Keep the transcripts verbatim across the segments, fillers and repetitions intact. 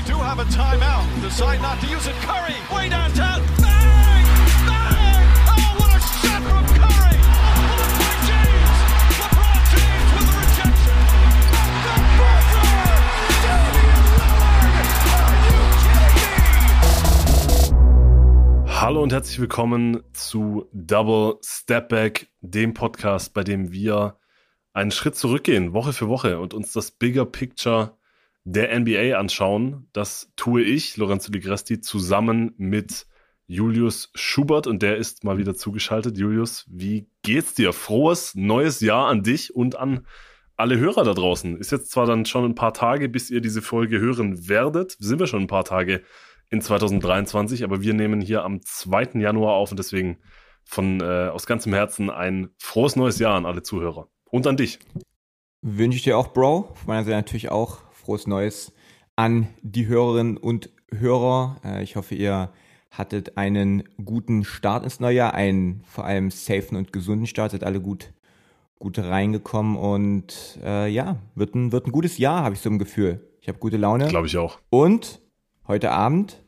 do have a timeout. Decide not to use it. Curry, way downtown. Bang! Bang! Oh, what a shot from Curry! Blocked by James. LeBron James with the rejection. The buzzer! Damian Lillard! Are you kidding me? Hallo und herzlich willkommen zu Double Step Back, dem Podcast, bei dem wir einen Schritt zurückgehen, Woche für Woche, und uns das Bigger Picture der N B A anschauen. Das tue ich, Lorenzo Di Gresti, zusammen mit Julius Schubert, und der ist mal wieder zugeschaltet. Julius, wie geht's dir? Frohes neues Jahr an dich und an alle Hörer da draußen. Ist jetzt zwar dann schon ein paar Tage, bis ihr diese Folge hören werdet, sind wir schon ein paar Tage in zwanzig dreiundzwanzig, aber wir nehmen hier am zweiten Januar auf, und deswegen von äh, aus ganzem Herzen ein frohes neues Jahr an alle Zuhörer. Und an dich. Wünsche ich dir auch, Bro. Von meiner Seite natürlich auch frohes Neues an die Hörerinnen und Hörer. Ich hoffe, ihr hattet einen guten Start ins neue Jahr, einen vor allem safen und gesunden Start, seid alle gut, gut reingekommen, und äh, ja, wird ein, wird ein gutes Jahr, habe ich so ein Gefühl. Ich habe gute Laune. Glaube ich auch. Und heute Abend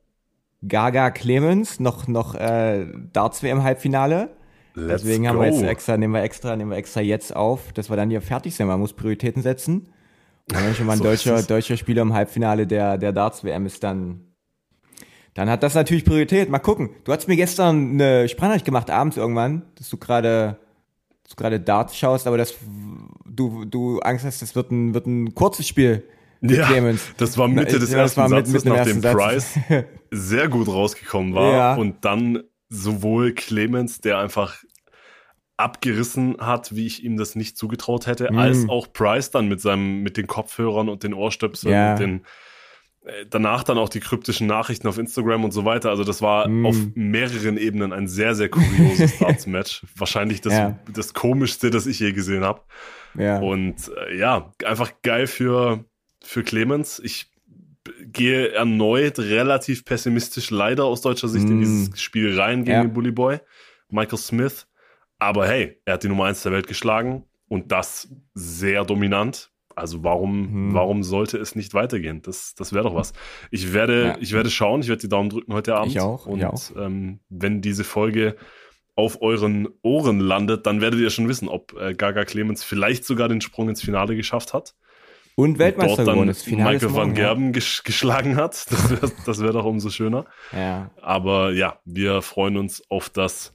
Gaga Clemens, noch, noch äh, Darts-W M-Halbfinale. Let's Deswegen go. haben wir jetzt extra, nehmen wir extra, nehmen wir extra jetzt auf, dass wir dann hier fertig sind. Man muss Prioritäten setzen. Und wenn schon mal ein So deutscher, deutscher Spieler im Halbfinale der, der Darts-W M ist, dann, dann hat das natürlich Priorität. Mal gucken. Du hast mir gestern eine Sprachnachricht gemacht, abends irgendwann, dass du gerade, dass du gerade Darts schaust, aber dass du, du Angst hast, das wird ein, wird ein kurzes Spiel. Ja, Clemens. das war Mitte des ja, das ersten war mit, Satzes, mit nachdem ersten Price Satz. sehr gut rausgekommen war. Ja. Und dann sowohl Clemens, der einfach abgerissen hat, wie ich ihm das nicht zugetraut hätte, mm. als auch Price dann mit seinem, mit den Kopfhörern und den Ohrstöpseln Ja. und den, äh, danach dann auch die kryptischen Nachrichten auf Instagram und so weiter. Also das war Mm. auf mehreren Ebenen ein sehr, sehr kurioses Darts-Match. Wahrscheinlich das, Ja. das komischste, das ich je gesehen habe. Ja. Und äh, ja, einfach geil für, für Clemens. Ich b- gehe erneut relativ pessimistisch leider aus deutscher Sicht Mm. in dieses Spiel rein gegen Ja. den Bully Boy, Michael Smith. Aber hey, er hat die Nummer eins der Welt geschlagen, und das sehr dominant. Also warum, Hm. warum sollte es nicht weitergehen? Das, das wäre doch was. Ich werde, Ja. ich werde schauen, ich werde die Daumen drücken heute Abend. Ich auch, ich Und auch. Ähm, wenn diese Folge auf euren Ohren landet, dann werdet ihr schon wissen, ob äh, Gaga Clemens vielleicht sogar den Sprung ins Finale geschafft hat. Und Weltmeister dort dann geworden. Das Finale ist Michael van morgen, ja. Gerben gesch- geschlagen hat. Das wäre das wär doch umso schöner. Ja. Aber ja, wir freuen uns auf das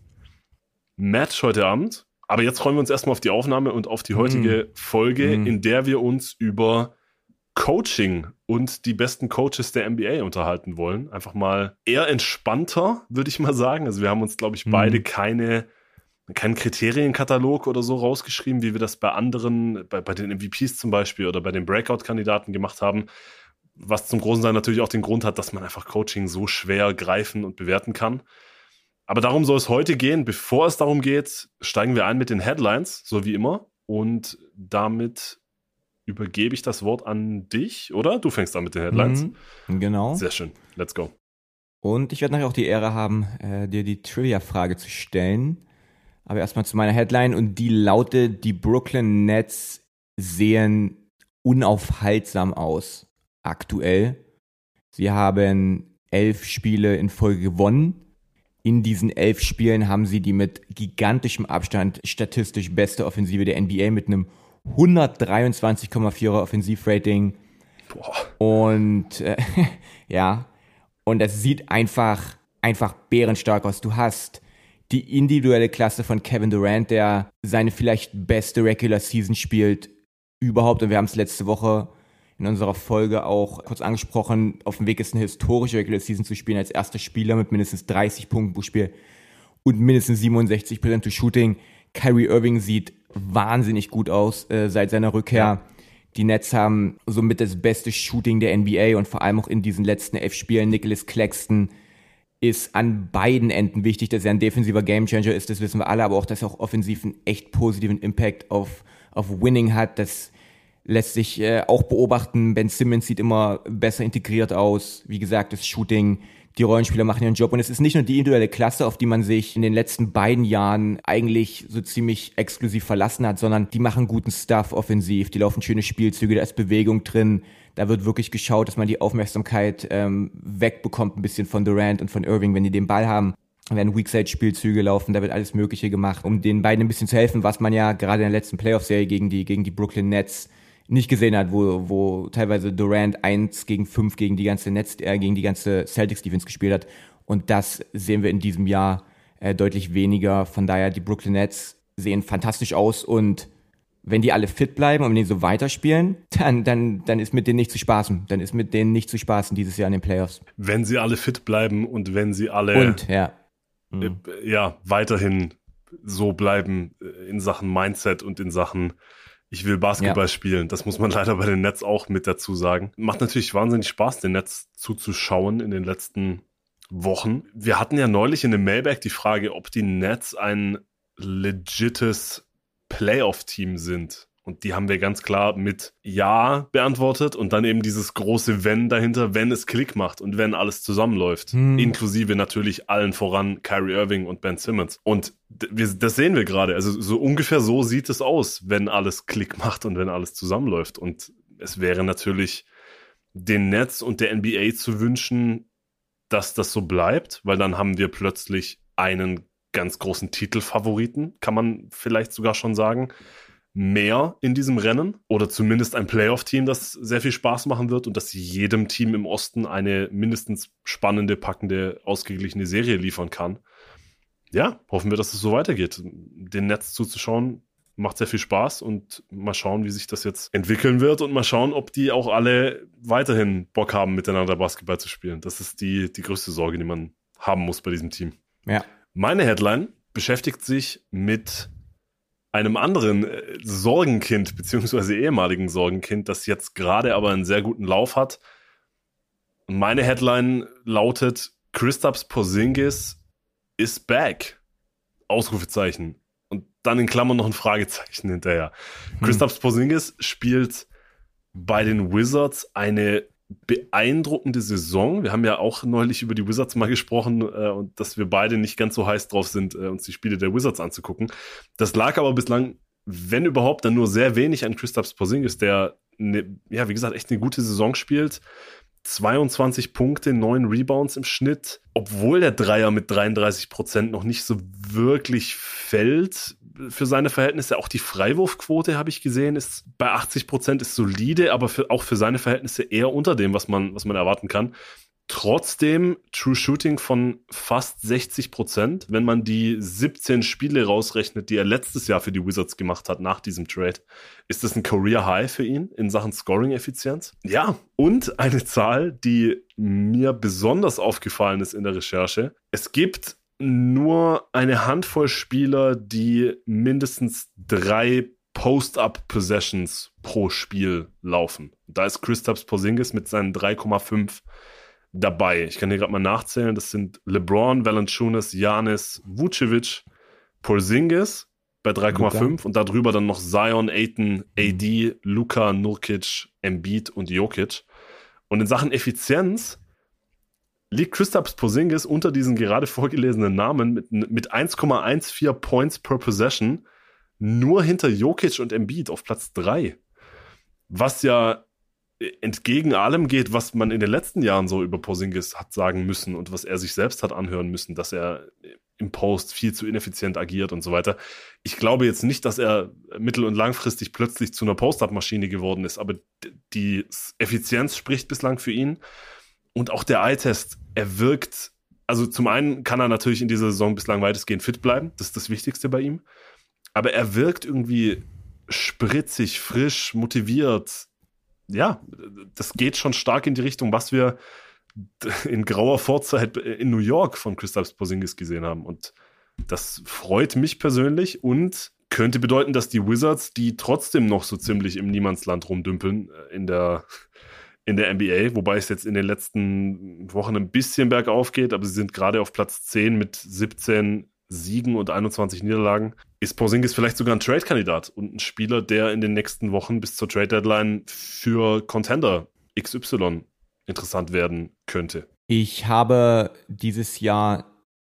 Match heute Abend. Aber jetzt freuen wir uns erstmal auf die Aufnahme und auf die heutige Folge, Mm. in der wir uns über Coaching und die besten Coaches der N B A unterhalten wollen. Einfach mal eher entspannter, würde ich mal sagen. Also wir haben uns, glaube ich, Mm. beide keine, keinen Kriterienkatalog oder so rausgeschrieben, wie wir das bei anderen, bei, bei den M V Ps zum Beispiel oder bei den Breakout-Kandidaten gemacht haben. Was zum großen Teil natürlich auch den Grund hat, dass man einfach Coaching so schwer greifen und bewerten kann. Aber darum soll es heute gehen. Bevor es darum geht, steigen wir ein mit den Headlines, so wie immer. Und damit übergebe ich das Wort an dich, oder? Du fängst an mit den Headlines. Mhm, genau. Sehr schön. Let's go. Und ich werde nachher auch die Ehre haben, äh, dir die Trivia-Frage zu stellen. Aber erstmal zu meiner Headline, und die lautet: Die Brooklyn Nets sehen unaufhaltsam aus aktuell. Sie haben elf Spiele in Folge gewonnen. In diesen elf Spielen haben sie die mit gigantischem Abstand statistisch beste Offensive der N B A mit einem hundertdreiundzwanzig Komma vierer Offensivrating. Boah. Und äh, ja, und es sieht einfach, einfach bärenstark aus. Du hast die individuelle Klasse von Kevin Durant, der seine vielleicht beste Regular Season spielt überhaupt. Und wir haben es letzte Woche in unserer Folge auch kurz angesprochen, auf dem Weg ist, eine historische Regular Season zu spielen als erster Spieler mit mindestens dreißig Punkten pro Spiel und mindestens siebenundsechzig Prozent to Shooting. Kyrie Irving sieht wahnsinnig gut aus äh, seit seiner Rückkehr. Ja. Die Nets haben somit das beste Shooting der N B A, und vor allem auch in diesen letzten elf Spielen. Nicholas Claxton ist an beiden Enden wichtig, dass er ein defensiver Gamechanger ist, das wissen wir alle, aber auch, dass er auch offensiv einen echt positiven Impact auf, auf Winning hat. Das lässt sich äh, auch beobachten. Ben Simmons sieht immer besser integriert aus. Wie gesagt, das Shooting Die Rollenspieler machen ihren Job und es ist nicht nur die individuelle Klasse, auf die man sich in den letzten beiden Jahren eigentlich so ziemlich exklusiv verlassen hat, sondern die machen guten Stuff offensiv, die laufen schöne Spielzüge, da ist Bewegung drin, da wird wirklich geschaut, dass man die Aufmerksamkeit ähm, wegbekommt ein bisschen von Durant und von Irving, wenn die den Ball haben. Da werden Weakside-Spielzüge laufen, da wird alles Mögliche gemacht, um den beiden ein bisschen zu helfen, was man ja gerade in der letzten Playoff-Serie gegen die gegen die Brooklyn Nets nicht gesehen hat, wo wo teilweise Durant eins gegen fünf gegen die ganze Nets, äh, gegen die ganze Celtics-Defense gespielt hat. Und das sehen wir in diesem Jahr äh, deutlich weniger. Von daher, die Brooklyn Nets sehen fantastisch aus und wenn die alle fit bleiben und wenn die so weiterspielen, dann, dann, dann ist mit denen nicht zu spaßen. Dann ist mit denen nicht zu spaßen dieses Jahr in den Playoffs. Wenn sie alle fit bleiben und wenn sie alle und, ja. äh, ja, weiterhin so bleiben in Sachen Mindset und in Sachen ich will Basketball ja. spielen. Das muss man leider bei den Nets auch mit dazu sagen. Macht natürlich wahnsinnig Spaß, den Nets zuzuschauen in den letzten Wochen. Wir hatten ja neulich in dem Mailbag die Frage, ob die Nets ein legites Playoff-Team sind. Und die haben wir ganz klar mit Ja beantwortet und dann eben dieses große Wenn dahinter, wenn es Klick macht und wenn alles zusammenläuft. Hm. Inklusive natürlich allen voran Kyrie Irving und Ben Simmons. Und wir, das sehen wir gerade. Also so ungefähr so sieht es aus, wenn alles Klick macht und wenn alles zusammenläuft. Und es wäre natürlich den Nets und der N B A zu wünschen, dass das so bleibt, weil dann haben wir plötzlich einen ganz großen Titelfavoriten, kann man vielleicht sogar schon sagen, mehr in diesem Rennen oder zumindest ein Playoff-Team, das sehr viel Spaß machen wird und das jedem Team im Osten eine mindestens spannende, packende, ausgeglichene Serie liefern kann. Ja, hoffen wir, dass es so weitergeht. Den Nets zuzuschauen macht sehr viel Spaß und mal schauen, wie sich das jetzt entwickeln wird und mal schauen, ob die auch alle weiterhin Bock haben, miteinander Basketball zu spielen. Das ist die, die größte Sorge, die man haben muss bei diesem Team. Ja. Meine Headline beschäftigt sich mit einem anderen äh, Sorgenkind, beziehungsweise ehemaligen Sorgenkind, das jetzt gerade aber einen sehr guten Lauf hat. Meine Headline lautet: Kristaps Porzingis is back. Ausrufezeichen. Und dann in Klammern noch ein Fragezeichen hinterher. Hm. Kristaps Porzingis spielt bei den Wizards eine beeindruckende Saison. Wir haben ja auch neulich über die Wizards mal gesprochen äh, und dass wir beide nicht ganz so heiß drauf sind, äh, uns die Spiele der Wizards anzugucken. Das lag aber bislang, wenn überhaupt, dann nur sehr wenig an Kristaps Porzingis, der, ne, ja, wie gesagt, echt eine gute Saison spielt. zweiundzwanzig Punkte, neun Rebounds im Schnitt, obwohl der Dreier mit dreiunddreißig Prozent noch nicht so wirklich fällt für seine Verhältnisse. Auch die Freiwurfquote, habe ich gesehen, ist bei achtzig Prozent, ist solide, aber für, auch für seine Verhältnisse eher unter dem, was man, was man erwarten kann. Trotzdem True Shooting von fast sechzig Prozent, wenn man die siebzehn Spiele rausrechnet, die er letztes Jahr für die Wizards gemacht hat nach diesem Trade. Ist das ein Career High für ihn in Sachen Scoring-Effizienz? Ja, und eine Zahl, die mir besonders aufgefallen ist in der Recherche. Es gibt nur eine Handvoll Spieler, die mindestens drei Post-Up-Possessions pro Spiel laufen. Da ist Kristaps Porzingis mit seinen drei Komma fünf dabei. Ich kann hier gerade mal nachzählen. Das sind LeBron, Valanciunas, Giannis, Vucevic, Porzingis bei drei Komma fünf und darüber dann noch Zion, Ayton, A D, Luka, Nurkic, Embiid und Jokic. Und in Sachen Effizienz liegt Kristaps Porzingis unter diesen gerade vorgelesenen Namen mit, mit eins Komma vierzehn Points per Possession nur hinter Jokic und Embiid auf Platz drei. Was ja entgegen allem geht, was man in den letzten Jahren so über Porzingis hat sagen müssen und was er sich selbst hat anhören müssen, dass er im Post viel zu ineffizient agiert und so weiter. Ich glaube jetzt nicht, dass er mittel- und langfristig plötzlich zu einer Post-Up-Maschine geworden ist, aber die Effizienz spricht bislang für ihn. Und auch der Eye-Test, er wirkt, also zum einen kann er natürlich in dieser Saison bislang weitestgehend fit bleiben, das ist das Wichtigste bei ihm, aber er wirkt irgendwie spritzig, frisch, motiviert. Ja, das geht schon stark in die Richtung, was wir in grauer Vorzeit in New York von Kristaps Porzingis gesehen haben. Und das freut mich persönlich und könnte bedeuten, dass die Wizards, die trotzdem noch so ziemlich im Niemandsland rumdümpeln in der, in der N B A, wobei es jetzt in den letzten Wochen ein bisschen bergauf geht, aber sie sind gerade auf Platz zehn mit siebzehn Siegen und einundzwanzig Niederlagen, ist Porzingis vielleicht sogar ein Trade-Kandidat und ein Spieler, der in den nächsten Wochen bis zur Trade-Deadline für Contender X Y interessant werden könnte. Ich habe dieses Jahr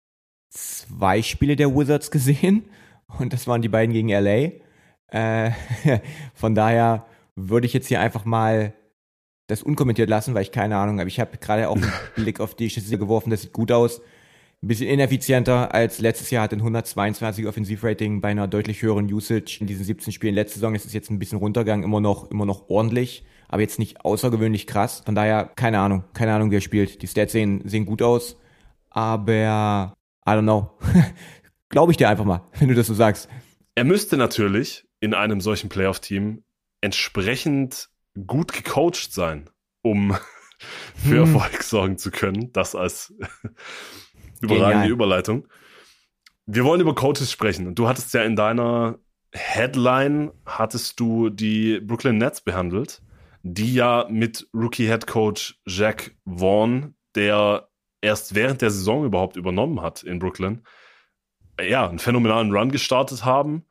zwei Spiele der Wizards gesehen und das waren die beiden gegen L A. Äh, von daher würde ich jetzt hier einfach mal das unkommentiert lassen, weil ich keine Ahnung habe. Ich habe gerade auch einen Blick auf die Statistik geworfen, das sieht gut aus. Ein bisschen ineffizienter als letztes Jahr, hat ein hundertzweiundzwanzig Offensivrating bei einer deutlich höheren Usage in diesen siebzehn Spielen. Letzte Saison ist es jetzt ein bisschen runtergegangen, immer noch, immer noch ordentlich, aber jetzt nicht außergewöhnlich krass. Von daher, keine Ahnung, keine Ahnung, wie er spielt. Die Stats sehen, sehen gut aus, aber I don't know. Glaube ich dir einfach mal, wenn du das so sagst. Er müsste natürlich in einem solchen Playoff-Team entsprechend gut gecoacht sein, um für hm. Erfolg sorgen zu können. Das als überragende Genial. Überleitung. Wir wollen über Coaches sprechen. Und du hattest ja in deiner Headline, hattest du die Brooklyn Nets behandelt, die ja mit Rookie-Headcoach Jack Vaughn, der erst während der Saison überhaupt übernommen hat in Brooklyn, ja, einen phänomenalen Run gestartet haben.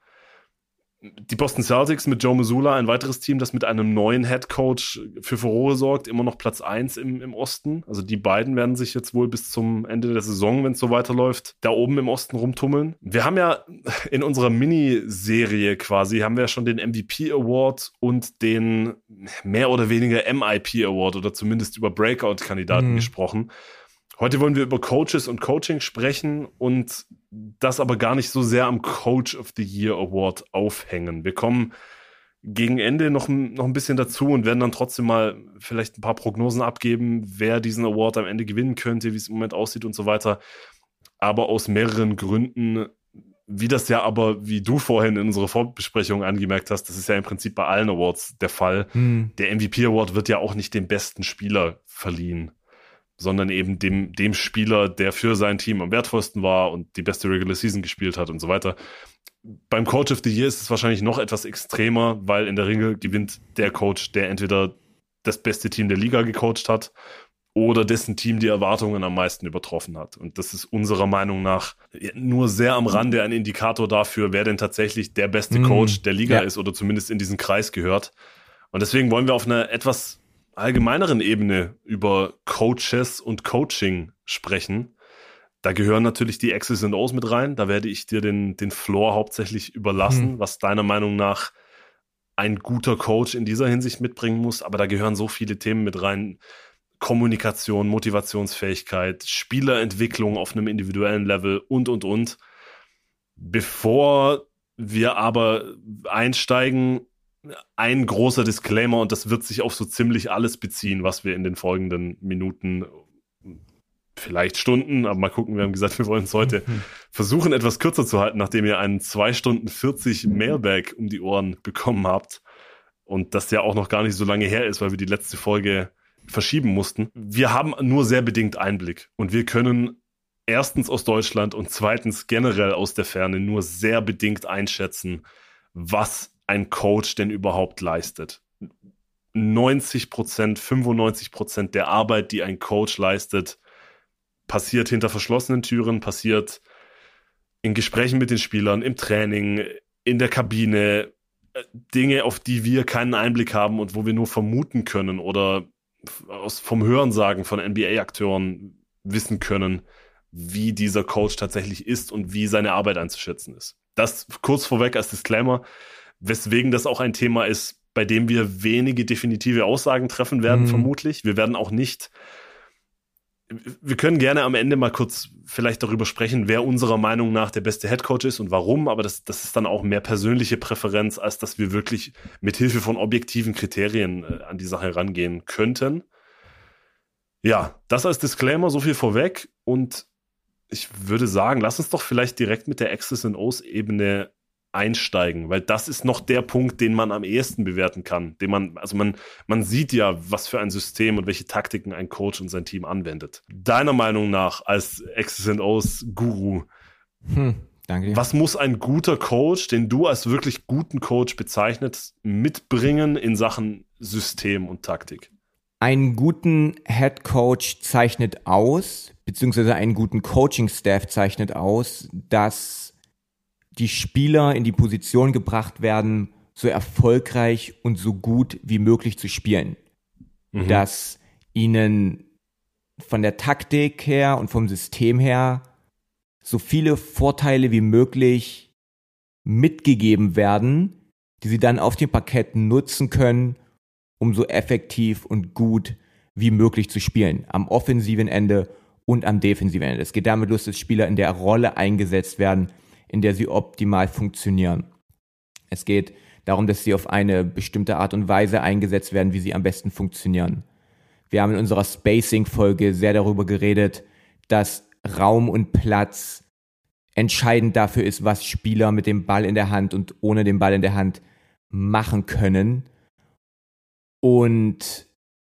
Die Boston Celtics mit Joe Mazzulla, ein weiteres Team, das mit einem neuen Headcoach für Furore sorgt, immer noch Platz eins im, im Osten. Also die beiden werden sich jetzt wohl bis zum Ende der Saison, wenn es so weiterläuft, da oben im Osten rumtummeln. Wir haben ja in unserer Miniserie quasi, haben wir ja schon den M V P Award und den mehr oder weniger M I P Award oder zumindest über Breakout-Kandidaten mhm. gesprochen. Heute wollen wir über Coaches und Coaching sprechen und das aber gar nicht so sehr am Coach of the Year Award aufhängen. Wir kommen gegen Ende noch, noch ein bisschen dazu und werden dann trotzdem mal vielleicht ein paar Prognosen abgeben, wer diesen Award am Ende gewinnen könnte, wie es im Moment aussieht und so weiter. Aber aus mehreren Gründen, wie das ja aber, wie du vorhin in unserer Vorbesprechung angemerkt hast, das ist ja im Prinzip bei allen Awards der Fall. Hm. Der M V P Award wird ja auch nicht dem besten Spieler verliehen, sondern eben dem, dem Spieler, der für sein Team am wertvollsten war und die beste Regular Season gespielt hat und so weiter. Beim Coach of the Year ist es wahrscheinlich noch etwas extremer, weil in der Regel gewinnt der Coach, der entweder das beste Team der Liga gecoacht hat oder dessen Team die Erwartungen am meisten übertroffen hat. Und das ist unserer Meinung nach nur sehr am Rande ein Indikator dafür, wer denn tatsächlich der beste Coach der Liga ja. ist oder zumindest in diesen Kreis gehört. Und deswegen wollen wir auf einer etwas allgemeineren Ebene über Coaches und Coaching sprechen. Da gehören natürlich die X's und O's mit rein. Da werde ich dir den, den Floor hauptsächlich überlassen, hm. was deiner Meinung nach ein guter Coach in dieser Hinsicht mitbringen muss. Aber da gehören so viele Themen mit rein. Kommunikation, Motivationsfähigkeit, Spielerentwicklung auf einem individuellen Level und, und, und. Bevor wir aber einsteigen, ein großer Disclaimer, und das wird sich auf so ziemlich alles beziehen, was wir in den folgenden Minuten, vielleicht Stunden, aber mal gucken, wir haben gesagt, wir wollen es heute versuchen, etwas kürzer zu halten, nachdem ihr einen zwei Stunden vierzig Mailbag um die Ohren bekommen habt und das ja auch noch gar nicht so lange her ist, weil wir die letzte Folge verschieben mussten. Wir haben nur sehr bedingt Einblick und wir können erstens aus Deutschland und zweitens generell aus der Ferne nur sehr bedingt einschätzen, was ein Coach denn überhaupt leistet. neunzig Prozent, fünfundneunzig Prozent der Arbeit, die ein Coach leistet, passiert hinter verschlossenen Türen, passiert in Gesprächen mit den Spielern, im Training, in der Kabine, Dinge, auf die wir keinen Einblick haben und wo wir nur vermuten können oder aus, vom Hörensagen von N B A-Akteuren wissen können, wie dieser Coach tatsächlich ist und wie seine Arbeit einzuschätzen ist. Das kurz vorweg als Disclaimer, weswegen das auch ein Thema ist, bei dem wir wenige definitive Aussagen treffen werden, mhm. vermutlich. Wir werden auch nicht, wir können gerne am Ende mal kurz vielleicht darüber sprechen, wer unserer Meinung nach der beste Headcoach ist und warum, aber das, das ist dann auch mehr persönliche Präferenz, als dass wir wirklich mit Hilfe von objektiven Kriterien äh, an die Sache rangehen könnten. Ja, das als Disclaimer, so viel vorweg, und ich würde sagen, lass uns doch vielleicht direkt mit der X's and O's Ebene einsteigen, weil das ist noch der Punkt, den man am ehesten bewerten kann, den man, also man, man sieht ja, was für ein System und welche Taktiken ein Coach und sein Team anwendet. Deiner Meinung nach als X's and O's Guru, hm, danke dir. Was muss ein guter Coach, den du als wirklich guten Coach bezeichnest, mitbringen in Sachen System und Taktik? Einen guten Head Coach zeichnet aus, beziehungsweise einen guten Coaching-Staff zeichnet aus, dass die Spieler in die Position gebracht werden, so erfolgreich und so gut wie möglich zu spielen. Mhm. Dass ihnen von der Taktik her und vom System her so viele Vorteile wie möglich mitgegeben werden, die sie dann auf dem Parkett nutzen können, um so effektiv und gut wie möglich zu spielen. Am offensiven Ende und am defensiven Ende. Es geht damit los, dass Spieler in der Rolle eingesetzt werden, in der sie optimal funktionieren. Es geht darum, dass sie auf eine bestimmte Art und Weise eingesetzt werden, wie sie am besten funktionieren. Wir haben in unserer Spacing-Folge sehr darüber geredet, dass Raum und Platz entscheidend dafür ist, was Spieler mit dem Ball in der Hand und ohne den Ball in der Hand machen können. Und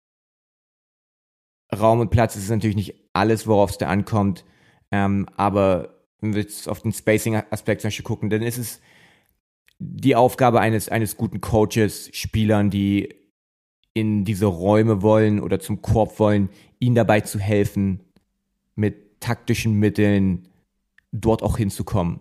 Raum und Platz ist natürlich nicht alles, worauf es da ankommt, ähm, aber wenn wir jetzt auf den Spacing-Aspekt zum Beispiel gucken, dann ist es die Aufgabe eines, eines guten Coaches, Spielern, die in diese Räume wollen oder zum Korb wollen, ihnen dabei zu helfen, mit taktischen Mitteln dort auch hinzukommen.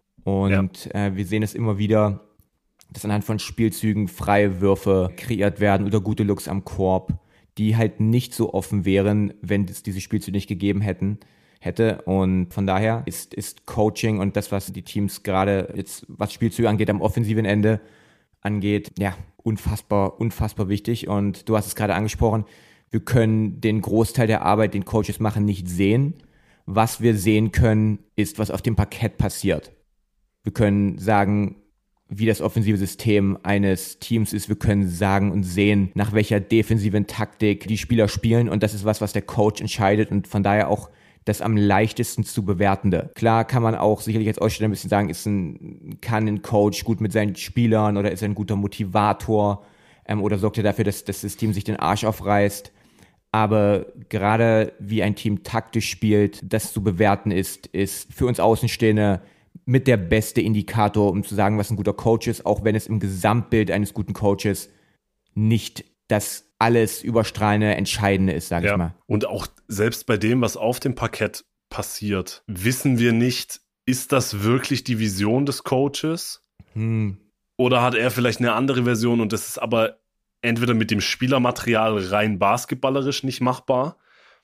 Und ja. äh, wir sehen es immer wieder, dass anhand von Spielzügen freie Würfe kreiert werden oder gute Looks am Korb, die halt nicht so offen wären, wenn es diese Spielzüge nicht gegeben hätten, hätte. Und von daher ist, ist Coaching und das, was die Teams gerade jetzt, was Spielzüge angeht, am offensiven Ende angeht, ja, unfassbar, unfassbar wichtig. Und du hast es gerade angesprochen, wir können den Großteil der Arbeit, den Coaches machen, nicht sehen. Was wir sehen können, ist, was auf dem Parkett passiert. Wir können sagen, wie das offensive System eines Teams ist. Wir können sagen und sehen, nach welcher defensiven Taktik die Spieler spielen. Und das ist was, was der Coach entscheidet und von daher auch das am leichtesten zu bewertende. Klar kann man auch sicherlich als Aussteller ein bisschen sagen, ist ein, kann ein Coach gut mit seinen Spielern oder ist er ein guter Motivator ähm, oder sorgt er dafür, dass das System sich den Arsch aufreißt. Aber gerade wie ein Team taktisch spielt, das zu bewerten ist, ist für uns Außenstehende mit der beste Indikator, um zu sagen, was ein guter Coach ist, auch wenn es im Gesamtbild eines guten Coaches nicht das alles überstrahlende, Entscheidende ist, sage ja. ich mal. Und auch selbst bei dem, was auf dem Parkett passiert, wissen wir nicht, ist das wirklich die Vision des Coaches? Hm. Oder hat er vielleicht eine andere Version und das ist aber entweder mit dem Spielermaterial rein basketballerisch nicht machbar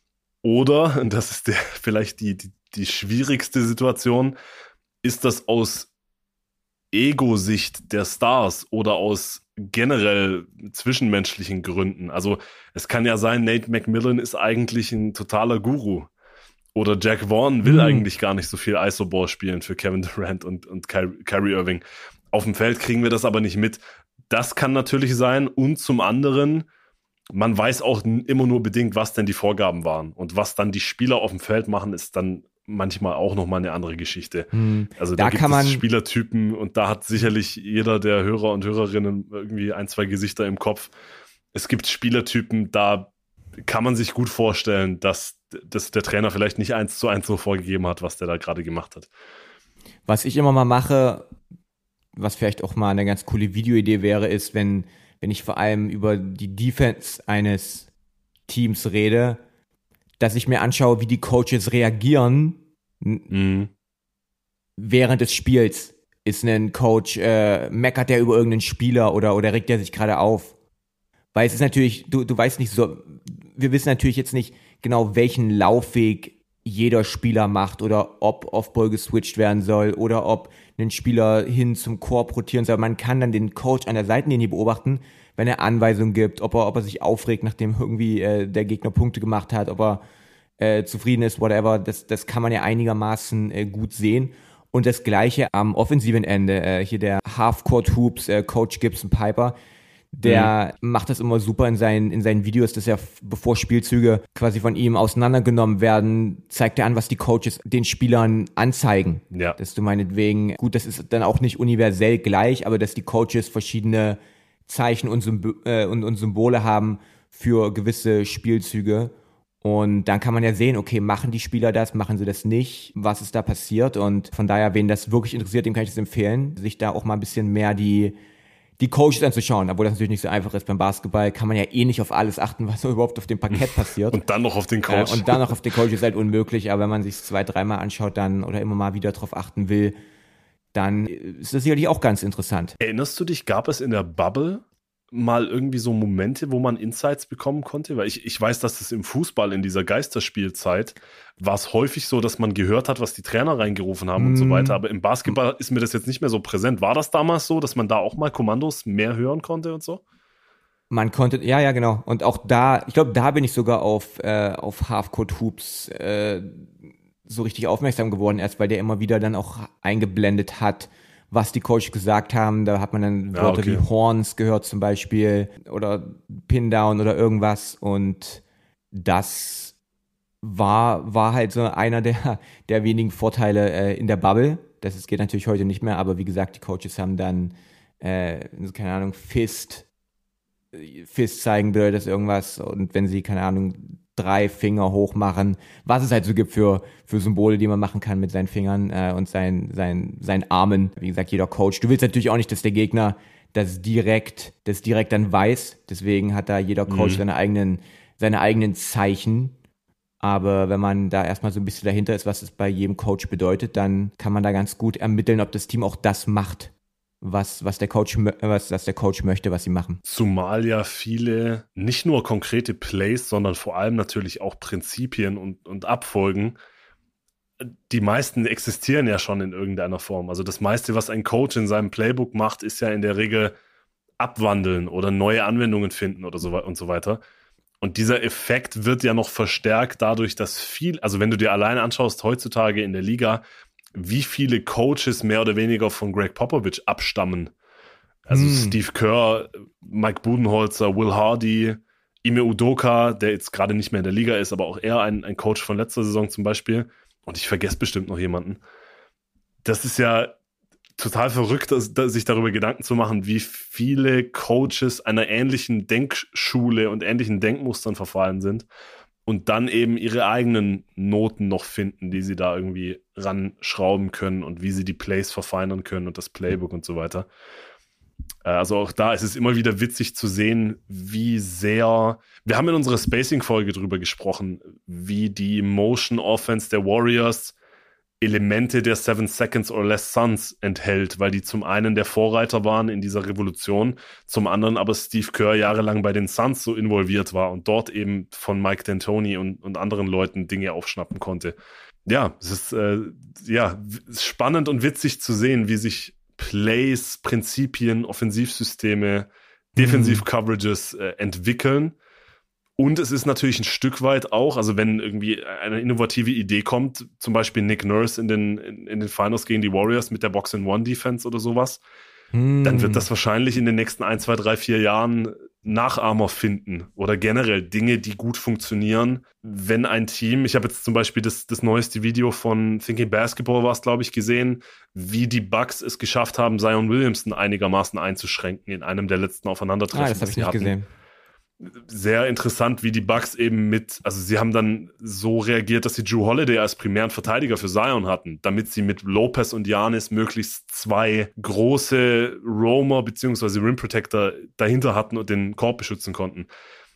oder, und das ist der, vielleicht die, die, die schwierigste Situation, ist das aus Ego-Sicht der Stars oder aus generell zwischenmenschlichen Gründen. Also es kann ja sein, Nate McMillan ist eigentlich ein totaler Guru oder Jack Vaughn will mhm. eigentlich gar nicht so viel Isoball spielen für Kevin Durant und, und Ky- Kyrie Irving. Auf dem Feld kriegen wir das aber nicht mit. Das kann natürlich sein und zum anderen, man weiß auch immer nur bedingt, was denn die Vorgaben waren und was dann die Spieler auf dem Feld machen, ist dann manchmal auch nochmal eine andere Geschichte. Hm. Also da, da gibt kann man es Spielertypen und da hat sicherlich jeder der Hörer und Hörerinnen irgendwie ein, zwei Gesichter im Kopf. Es gibt Spielertypen, da kann man sich gut vorstellen, dass, dass der Trainer vielleicht nicht eins zu eins so vorgegeben hat, was der da gerade gemacht hat. Was ich immer mal mache, was vielleicht auch mal eine ganz coole Videoidee wäre, ist, wenn, wenn ich vor allem über die Defense eines Teams rede, dass ich mir anschaue, wie die Coaches reagieren mhm. während des Spiels. Ist ein Coach, äh, meckert der über irgendeinen Spieler oder, oder regt der sich gerade auf? Weil es ist natürlich, du, du weißt nicht so, wir wissen natürlich jetzt nicht genau, welchen Laufweg jeder Spieler macht oder ob Offball geswitcht werden soll oder ob ein Spieler hin zum Korb rotieren soll. Man kann dann den Coach an der Seitenlinie beobachten, wenn er Anweisungen gibt, ob er, ob er sich aufregt, nachdem irgendwie äh, der Gegner Punkte gemacht hat, ob er äh, zufrieden ist, whatever. Das, das kann man ja einigermaßen äh, gut sehen. Und das Gleiche am offensiven Ende. Äh, hier der Half-Court Hoops, äh, Coach Gibson Piper, der mhm. macht das immer super in seinen, in seinen Videos, dass er, bevor Spielzüge quasi von ihm auseinandergenommen werden, zeigt er an, was die Coaches den Spielern anzeigen. Ja. Dass du meinetwegen, gut, das ist dann auch nicht universell gleich, aber dass die Coaches verschiedene Zeichen und, Symb- äh, und, und Symbole haben für gewisse Spielzüge. Und dann kann man ja sehen, okay, machen die Spieler das, machen sie das nicht, was ist da passiert? Und von daher, wen das wirklich interessiert, dem kann ich das empfehlen, sich da auch mal ein bisschen mehr die die Coaches anzuschauen, obwohl das natürlich nicht so einfach ist. Beim Basketball kann man ja eh nicht auf alles achten, was überhaupt auf dem Parkett passiert. Und dann noch auf den Coach. Äh, und dann noch auf den Coach ist halt unmöglich, aber wenn man sich zwei, dreimal anschaut dann oder immer mal wieder drauf achten will, dann ist das sicherlich auch ganz interessant. Erinnerst du dich, gab es in der Bubble mal irgendwie so Momente, wo man Insights bekommen konnte? Weil ich, ich weiß, dass das im Fußball in dieser Geisterspielzeit war es häufig so, dass man gehört hat, was die Trainer reingerufen haben mm. und so weiter. Aber im Basketball ist mir das jetzt nicht mehr so präsent. War das damals so, dass man da auch mal Kommandos mehr hören konnte und so? Man konnte, ja, ja, genau. Und auch da, ich glaube, da bin ich sogar auf, äh, auf Half-Court Hoops äh, so richtig aufmerksam geworden, erst weil der immer wieder dann auch eingeblendet hat, was die Coaches gesagt haben. Da hat man dann Wörter ja, okay. wie Horns gehört zum Beispiel oder Pin-Down oder irgendwas. Und das war, war halt so einer der, der wenigen Vorteile äh, in der Bubble. Das ist, geht natürlich heute nicht mehr, aber wie gesagt, die Coaches haben dann, äh, keine Ahnung, Fist, Fist zeigen bedeutet das irgendwas. Und wenn sie, keine Ahnung, drei Finger hoch machen, was es halt so gibt für, für Symbole, die man machen kann mit seinen Fingern äh, und seinen, seinen, seinen Armen. Wie gesagt, jeder Coach. Du willst natürlich auch nicht, dass der Gegner das direkt, das direkt dann weiß. Deswegen hat da jeder Coach mhm. seine eigenen, seine eigenen Zeichen. Aber wenn man da erstmal so ein bisschen dahinter ist, was es bei jedem Coach bedeutet, dann kann man da ganz gut ermitteln, ob das Team auch das macht, was, was der Coach, was, was der Coach möchte, was sie machen. Zumal ja viele, nicht nur konkrete Plays, sondern vor allem natürlich auch Prinzipien und, und Abfolgen, die meisten existieren ja schon in irgendeiner Form. Also das meiste, was ein Coach in seinem Playbook macht, ist ja in der Regel abwandeln oder neue Anwendungen finden oder so und so weiter. Und dieser Effekt wird ja noch verstärkt dadurch, dass viel, also wenn du dir alleine anschaust, heutzutage in der Liga, wie viele Coaches mehr oder weniger von Greg Popovich abstammen. Also hm. Steve Kerr, Mike Budenholzer, Will Hardy, Ime Udoka, der jetzt gerade nicht mehr in der Liga ist, aber auch er ein, ein Coach von letzter Saison zum Beispiel. Und ich vergesse bestimmt noch jemanden. Das ist ja total verrückt, dass, dass sich darüber Gedanken zu machen, wie viele Coaches einer ähnlichen Denkschule und ähnlichen Denkmustern verfallen sind und dann eben ihre eigenen Noten noch finden, die sie da irgendwie ranschrauben können und wie sie die Plays verfeinern können und das Playbook und so weiter. Also auch da ist es immer wieder witzig zu sehen, wie sehr, wir haben in unserer Spacing-Folge drüber gesprochen, wie die Motion Offense der Warriors Elemente der Seven Seconds or Less Suns enthält, weil die zum einen der Vorreiter waren in dieser Revolution, zum anderen aber Steve Kerr jahrelang bei den Suns so involviert war und dort eben von Mike D'Antoni und, und anderen Leuten Dinge aufschnappen konnte. Ja, es ist äh, ja spannend und witzig zu sehen, wie sich Plays, Prinzipien, Offensivsysteme, Defensiv-Coverages äh, entwickeln. Und es ist natürlich ein Stück weit auch, also wenn irgendwie eine innovative Idee kommt, zum Beispiel Nick Nurse in den, in, in den Finals gegen die Warriors mit der Box-and-One-Defense oder sowas, hm. dann wird das wahrscheinlich in den nächsten ein, zwei, drei, vier Jahren Nachahmer finden oder generell Dinge, die gut funktionieren, wenn ein Team, ich habe jetzt zum Beispiel das, das neueste Video von Thinking Basketball war es, glaube ich, gesehen, wie die Bucks es geschafft haben, Zion Williamson einigermaßen einzuschränken in einem der letzten Aufeinandertreffen. Ah, das habe ich nicht hatten. gesehen. Sehr interessant, wie die Bucks eben mit, also sie haben dann so reagiert, dass sie Jrue Holiday als primären Verteidiger für Zion hatten, damit sie mit Lopez und Giannis möglichst zwei große Roamer bzw. Rim Protector dahinter hatten und den Korb beschützen konnten.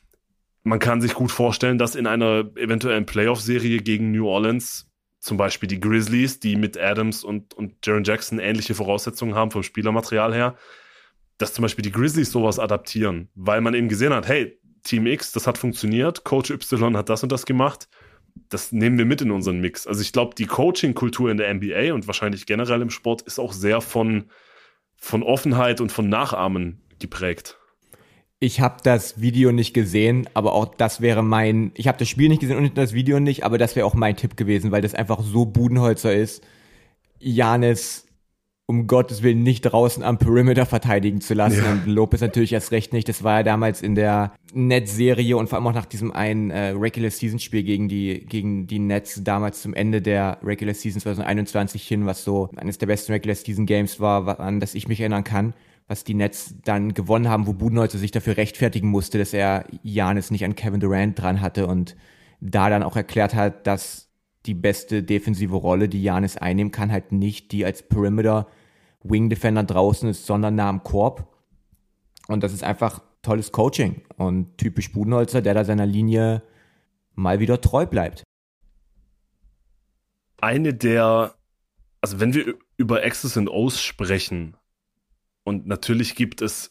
Man kann sich gut vorstellen, dass in einer eventuellen Playoff-Serie gegen New Orleans zum Beispiel die Grizzlies, die mit Adams und, und Jaren Jackson ähnliche Voraussetzungen haben vom Spielermaterial her, dass zum Beispiel die Grizzlies sowas adaptieren, weil man eben gesehen hat, hey, Team X, das hat funktioniert, Coach Y hat das und das gemacht, das nehmen wir mit in unseren Mix. Also ich glaube, die Coaching-Kultur in der N B A und wahrscheinlich generell im Sport ist auch sehr von, von Offenheit und von Nachahmen geprägt. Ich habe das Video nicht gesehen, aber auch das wäre mein, ich habe das Spiel nicht gesehen und das Video nicht, aber das wäre auch mein Tipp gewesen, weil das einfach so Budenholzer ist, Giannis um Gottes Willen nicht draußen am Perimeter verteidigen zu lassen. Ja. Und Lopez natürlich erst recht nicht. Das war ja damals in der Nets-Serie und vor allem auch nach diesem einen äh, Regular-Season-Spiel gegen die gegen die Nets damals zum Ende der Regular-Season zwanzig einundzwanzig hin, was so eines der besten Regular-Season-Games war, an das ich mich erinnern kann, was die Nets dann gewonnen haben, wo Budenholzer sich dafür rechtfertigen musste, dass er Giannis nicht an Kevin Durant dran hatte und da dann auch erklärt hat, dass die beste defensive Rolle, die Giannis einnehmen kann, halt nicht die als Perimeter Wing Defender draußen ist, sondern nah am Korb. Und das ist einfach tolles Coaching und typisch Budenholzer, der da seiner Linie mal wieder treu bleibt. Eine der, also wenn wir über X's und O's sprechen, und natürlich gibt es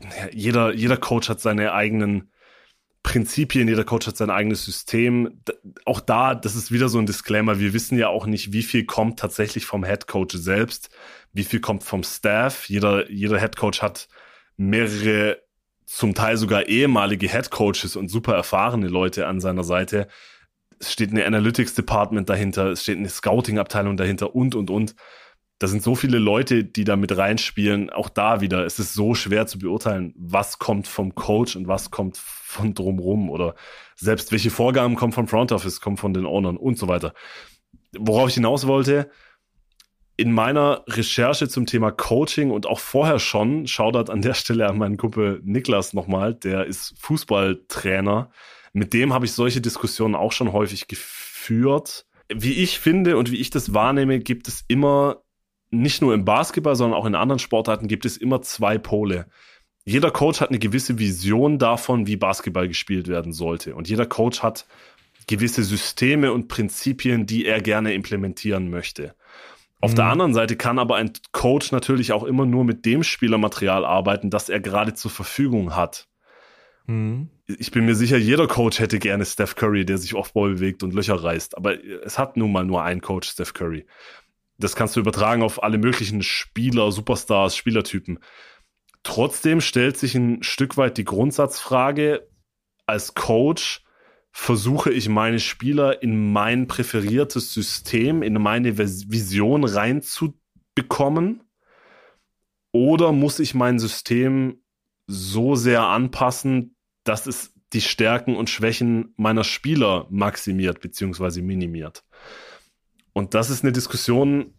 ja, jeder, jeder Coach hat seine eigenen Prinzipien, jeder Coach hat sein eigenes System. Auch da, das ist wieder so ein Disclaimer, wir wissen ja auch nicht, wie viel kommt tatsächlich vom Head Coach selbst, wie viel kommt vom Staff. Jeder, jeder Head Coach hat mehrere, zum Teil sogar ehemalige Head Coaches und super erfahrene Leute an seiner Seite. Es steht eine Analytics Department dahinter, es steht eine Scouting Abteilung dahinter und, und, und. Da sind so viele Leute, die da mit reinspielen. Auch da wieder, es ist so schwer zu beurteilen, was kommt vom Coach und was kommt von drumrum oder selbst welche Vorgaben kommen vom Front Office, kommen von den Ownern und so weiter. Worauf ich hinaus wollte, in meiner Recherche zum Thema Coaching und auch vorher schon, Shoutout an der Stelle an meinen Kumpel Niklas nochmal, der ist Fußballtrainer. Mit dem habe ich solche Diskussionen auch schon häufig geführt. Wie ich finde und wie ich das wahrnehme, gibt es immer, nicht nur im Basketball, sondern auch in anderen Sportarten, gibt es immer zwei Pole. Jeder Coach hat eine gewisse Vision davon, wie Basketball gespielt werden sollte. Und jeder Coach hat gewisse Systeme und Prinzipien, die er gerne implementieren möchte. Auf mhm. der anderen Seite kann aber ein Coach natürlich auch immer nur mit dem Spielermaterial arbeiten, das er gerade zur Verfügung hat. Mhm. Ich bin mir sicher, jeder Coach hätte gerne Steph Curry, der sich Offball bewegt und Löcher reißt. Aber es hat nun mal nur einen Coach, Steph Curry. Das kannst du übertragen auf alle möglichen Spieler, Superstars, Spielertypen. Trotzdem stellt sich ein Stück weit die Grundsatzfrage, als Coach versuche ich meine Spieler in mein präferiertes System, in meine Vision reinzubekommen, oder muss ich mein System so sehr anpassen, dass es die Stärken und Schwächen meiner Spieler maximiert bzw. minimiert? Und das ist eine Diskussion.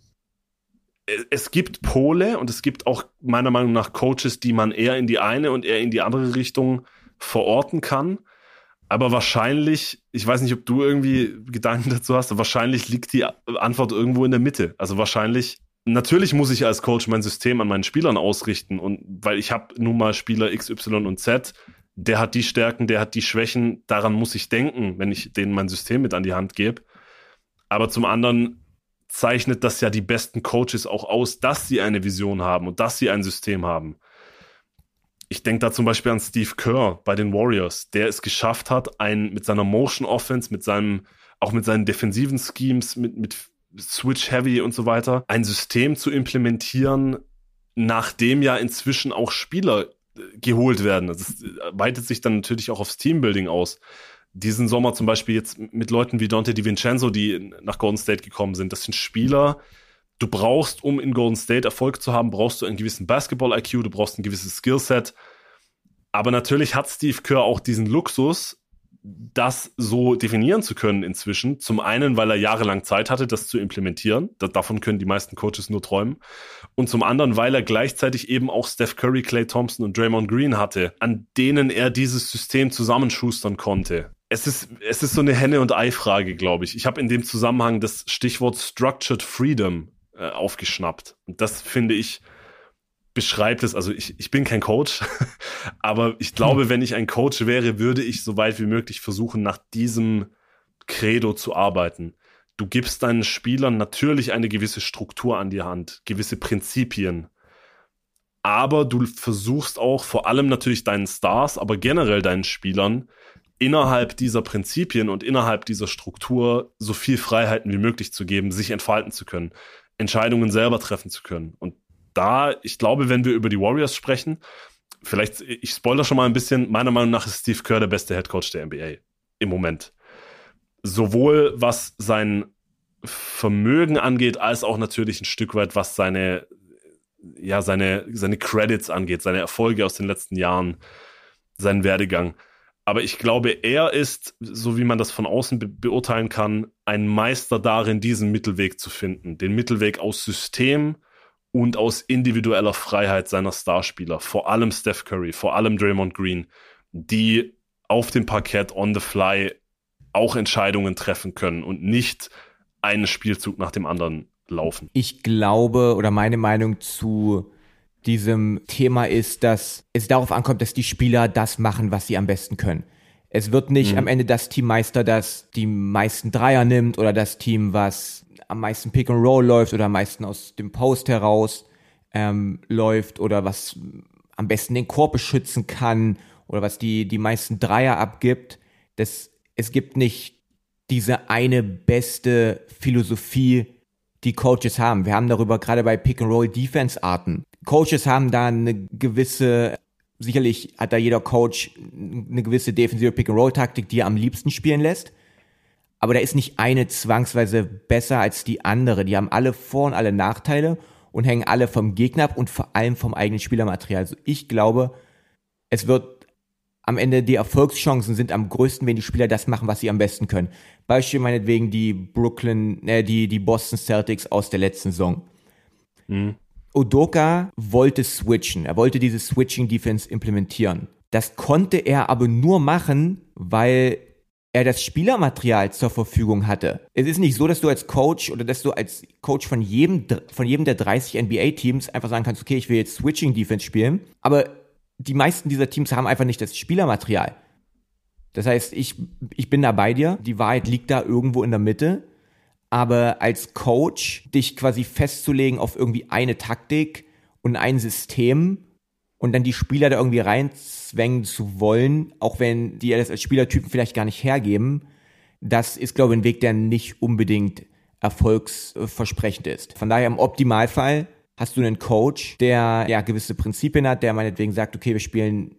Es gibt Pole und es gibt auch meiner Meinung nach Coaches, die man eher in die eine und eher in die andere Richtung verorten kann. Aber wahrscheinlich, ich weiß nicht, ob du irgendwie Gedanken dazu hast, aber wahrscheinlich liegt die Antwort irgendwo in der Mitte. Also wahrscheinlich, natürlich muss ich als Coach mein System an meinen Spielern ausrichten, und weil ich habe nun mal Spieler X, Y und Z, der hat die Stärken, der hat die Schwächen, daran muss ich denken, wenn ich denen mein System mit an die Hand gebe. Aber zum anderen zeichnet das ja die besten Coaches auch aus, dass sie eine Vision haben und dass sie ein System haben. Ich denke da zum Beispiel an Steve Kerr bei den Warriors, der es geschafft hat, ein, mit seiner Motion Offense, mit seinem, auch mit seinen defensiven Schemes, mit, mit Switch Heavy und so weiter, ein System zu implementieren, nachdem ja inzwischen auch Spieler geholt werden. Das weitet sich dann natürlich auch aufs Teambuilding aus. Diesen Sommer zum Beispiel jetzt mit Leuten wie Dante DiVincenzo, die nach Golden State gekommen sind. Das sind Spieler, du brauchst, um in Golden State Erfolg zu haben, brauchst du einen gewissen Basketball-I Q, du brauchst ein gewisses Skillset. Aber natürlich hat Steve Kerr auch diesen Luxus, das so definieren zu können inzwischen. Zum einen, weil er jahrelang Zeit hatte, das zu implementieren. Davon können die meisten Coaches nur träumen. Und zum anderen, weil er gleichzeitig eben auch Steph Curry, Klay Thompson und Draymond Green hatte, an denen er dieses System zusammenschustern konnte. Es ist, es ist so eine Henne- und Ei-Frage, glaube ich. Ich habe in dem Zusammenhang das Stichwort Structured Freedom äh, aufgeschnappt. Und das, finde ich, beschreibt es. Also ich, ich bin kein Coach, aber ich glaube, hm. wenn ich ein Coach wäre, würde ich so weit wie möglich versuchen, nach diesem Credo zu arbeiten. Du gibst deinen Spielern natürlich eine gewisse Struktur an die Hand, gewisse Prinzipien. Aber du versuchst auch, vor allem natürlich deinen Stars, aber generell deinen Spielern, innerhalb dieser Prinzipien und innerhalb dieser Struktur so viel Freiheiten wie möglich zu geben, sich entfalten zu können, Entscheidungen selber treffen zu können. Und da, ich glaube, wenn wir über die Warriors sprechen, vielleicht, ich spoilere schon mal ein bisschen, meiner Meinung nach ist Steve Kerr der beste Headcoach der N B A im Moment. Sowohl was sein Vermögen angeht, als auch natürlich ein Stück weit, was seine, ja, seine, seine Credits angeht, seine Erfolge aus den letzten Jahren, seinen Werdegang. Aber ich glaube, er ist, so wie man das von außen be- beurteilen kann, ein Meister darin, diesen Mittelweg zu finden. Den Mittelweg aus System und aus individueller Freiheit seiner Starspieler. Vor allem Steph Curry, vor allem Draymond Green, die auf dem Parkett on the fly auch Entscheidungen treffen können und nicht einen Spielzug nach dem anderen laufen. Ich glaube, oder meine Meinung zu diesem Thema ist, dass es darauf ankommt, dass die Spieler das machen, was sie am besten können. Es wird nicht mhm. am Ende das Team Meister, das die meisten Dreier nimmt, oder das Team, was am meisten Pick and Roll läuft oder am meisten aus dem Post heraus ähm, läuft oder was am besten den Korb beschützen kann oder was die, die meisten Dreier abgibt. Das, es gibt nicht diese eine beste Philosophie, die Coaches haben. Wir haben darüber gerade bei Pick-and-Roll-Defense-Arten. Coaches haben da eine gewisse, sicherlich hat da jeder Coach eine gewisse defensive Pick-and-Roll-Taktik, die er am liebsten spielen lässt. Aber da ist nicht eine zwangsweise besser als die andere. Die haben alle Vor- und alle Nachteile und hängen alle vom Gegner ab und vor allem vom eigenen Spielermaterial. Also ich glaube, es wird am Ende die Erfolgschancen sind am größten, wenn die Spieler das machen, was sie am besten können. Beispiel meinetwegen die Brooklyn, äh, die, die Boston Celtics aus der letzten Saison. Mhm. Udoka wollte switchen. Er wollte diese Switching-Defense implementieren. Das konnte er aber nur machen, weil er das Spielermaterial zur Verfügung hatte. Es ist nicht so, dass du als Coach oder dass du als Coach von jedem, von jedem der dreißig N B A-Teams einfach sagen kannst, okay, ich will jetzt Switching-Defense spielen, aber die meisten dieser Teams haben einfach nicht das Spielermaterial. Das heißt, ich, ich bin da bei dir, die Wahrheit liegt da irgendwo in der Mitte, aber als Coach dich quasi festzulegen auf irgendwie eine Taktik und ein System und dann die Spieler da irgendwie reinzwängen zu wollen, auch wenn die das als Spielertypen vielleicht gar nicht hergeben, das ist, glaube ich, ein Weg, der nicht unbedingt erfolgsversprechend ist. Von daher im Optimalfall hast du einen Coach, der ja gewisse Prinzipien hat, der meinetwegen sagt, okay, wir spielen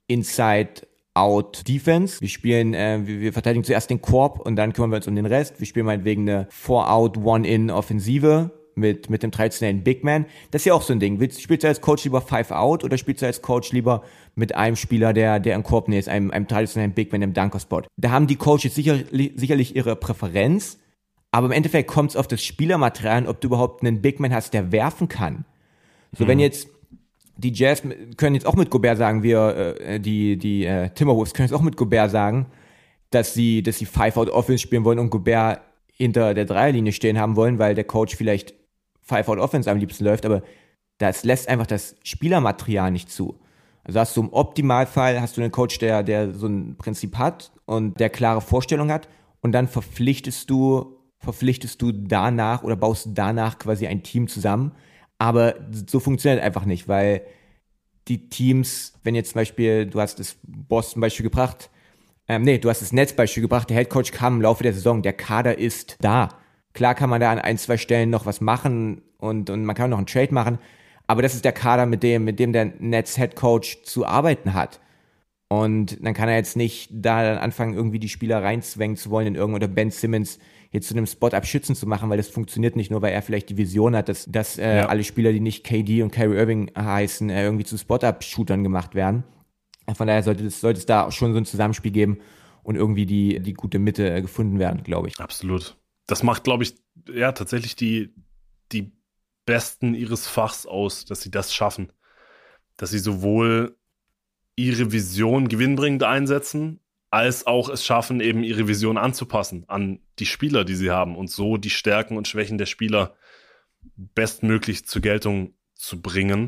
Inside-Out-Defense, wir spielen, äh, wir, wir verteidigen zuerst den Korb und dann kümmern wir uns um den Rest, wir spielen meinetwegen eine Four-Out, One-In-Offensive mit mit dem traditionellen Big Man. Das ist ja auch so ein Ding. Willst, spielst du als Coach lieber Five-Out oder spielst du als Coach lieber mit einem Spieler, der der im Korb näht, einem, einem traditionellen Big Man im Dunker-Spot? Da haben die Coaches sicher, sicherlich ihre Präferenz, aber im Endeffekt kommt es auf das Spielermaterial an, ob du überhaupt einen Big Man hast, der werfen kann. So, hm. wenn jetzt die Jazz können jetzt auch mit Gobert sagen, wir äh, die die äh, Timberwolves können jetzt auch mit Gobert sagen, dass sie dass sie Five-Out-Offense spielen wollen und Gobert hinter der Dreierlinie stehen haben wollen, weil der Coach vielleicht Five-Out-Offense am liebsten läuft, aber das lässt einfach das Spielermaterial nicht zu. Also hast du im Optimalfall hast du einen Coach, der der so ein Prinzip hat und der klare Vorstellung hat und dann verpflichtest du verpflichtest du danach oder baust danach quasi ein Team zusammen, aber so funktioniert einfach nicht, weil die Teams, wenn jetzt zum Beispiel, du hast das Boston-Beispiel gebracht, ähm, nee, du hast das Nets-Beispiel gebracht, der Headcoach kam im Laufe der Saison, der Kader ist da. Klar kann man da an ein, zwei Stellen noch was machen und, und man kann noch einen Trade machen, aber das ist der Kader, mit dem, mit dem der Nets-Headcoach zu arbeiten hat. Und dann kann er jetzt nicht da dann anfangen, irgendwie die Spieler reinzwängen zu wollen in irgendwo oder Ben Simmons jetzt zu einem Spot-Up schützen zu machen, weil das funktioniert nicht nur, weil er vielleicht die Vision hat, dass, dass äh, ja. alle Spieler, die nicht K D und Kyrie Irving heißen, äh, irgendwie zu Spot-Up-Shootern gemacht werden. Von daher sollte es, sollte es da schon so ein Zusammenspiel geben und irgendwie die, die gute Mitte äh, gefunden werden, glaube ich. Absolut. Das macht, glaube ich, ja tatsächlich die, die Besten ihres Fachs aus, dass sie das schaffen. Dass sie sowohl ihre Vision gewinnbringend einsetzen, als auch es schaffen, eben ihre Vision anzupassen an die Spieler, die sie haben und so die Stärken und Schwächen der Spieler bestmöglich zur Geltung zu bringen.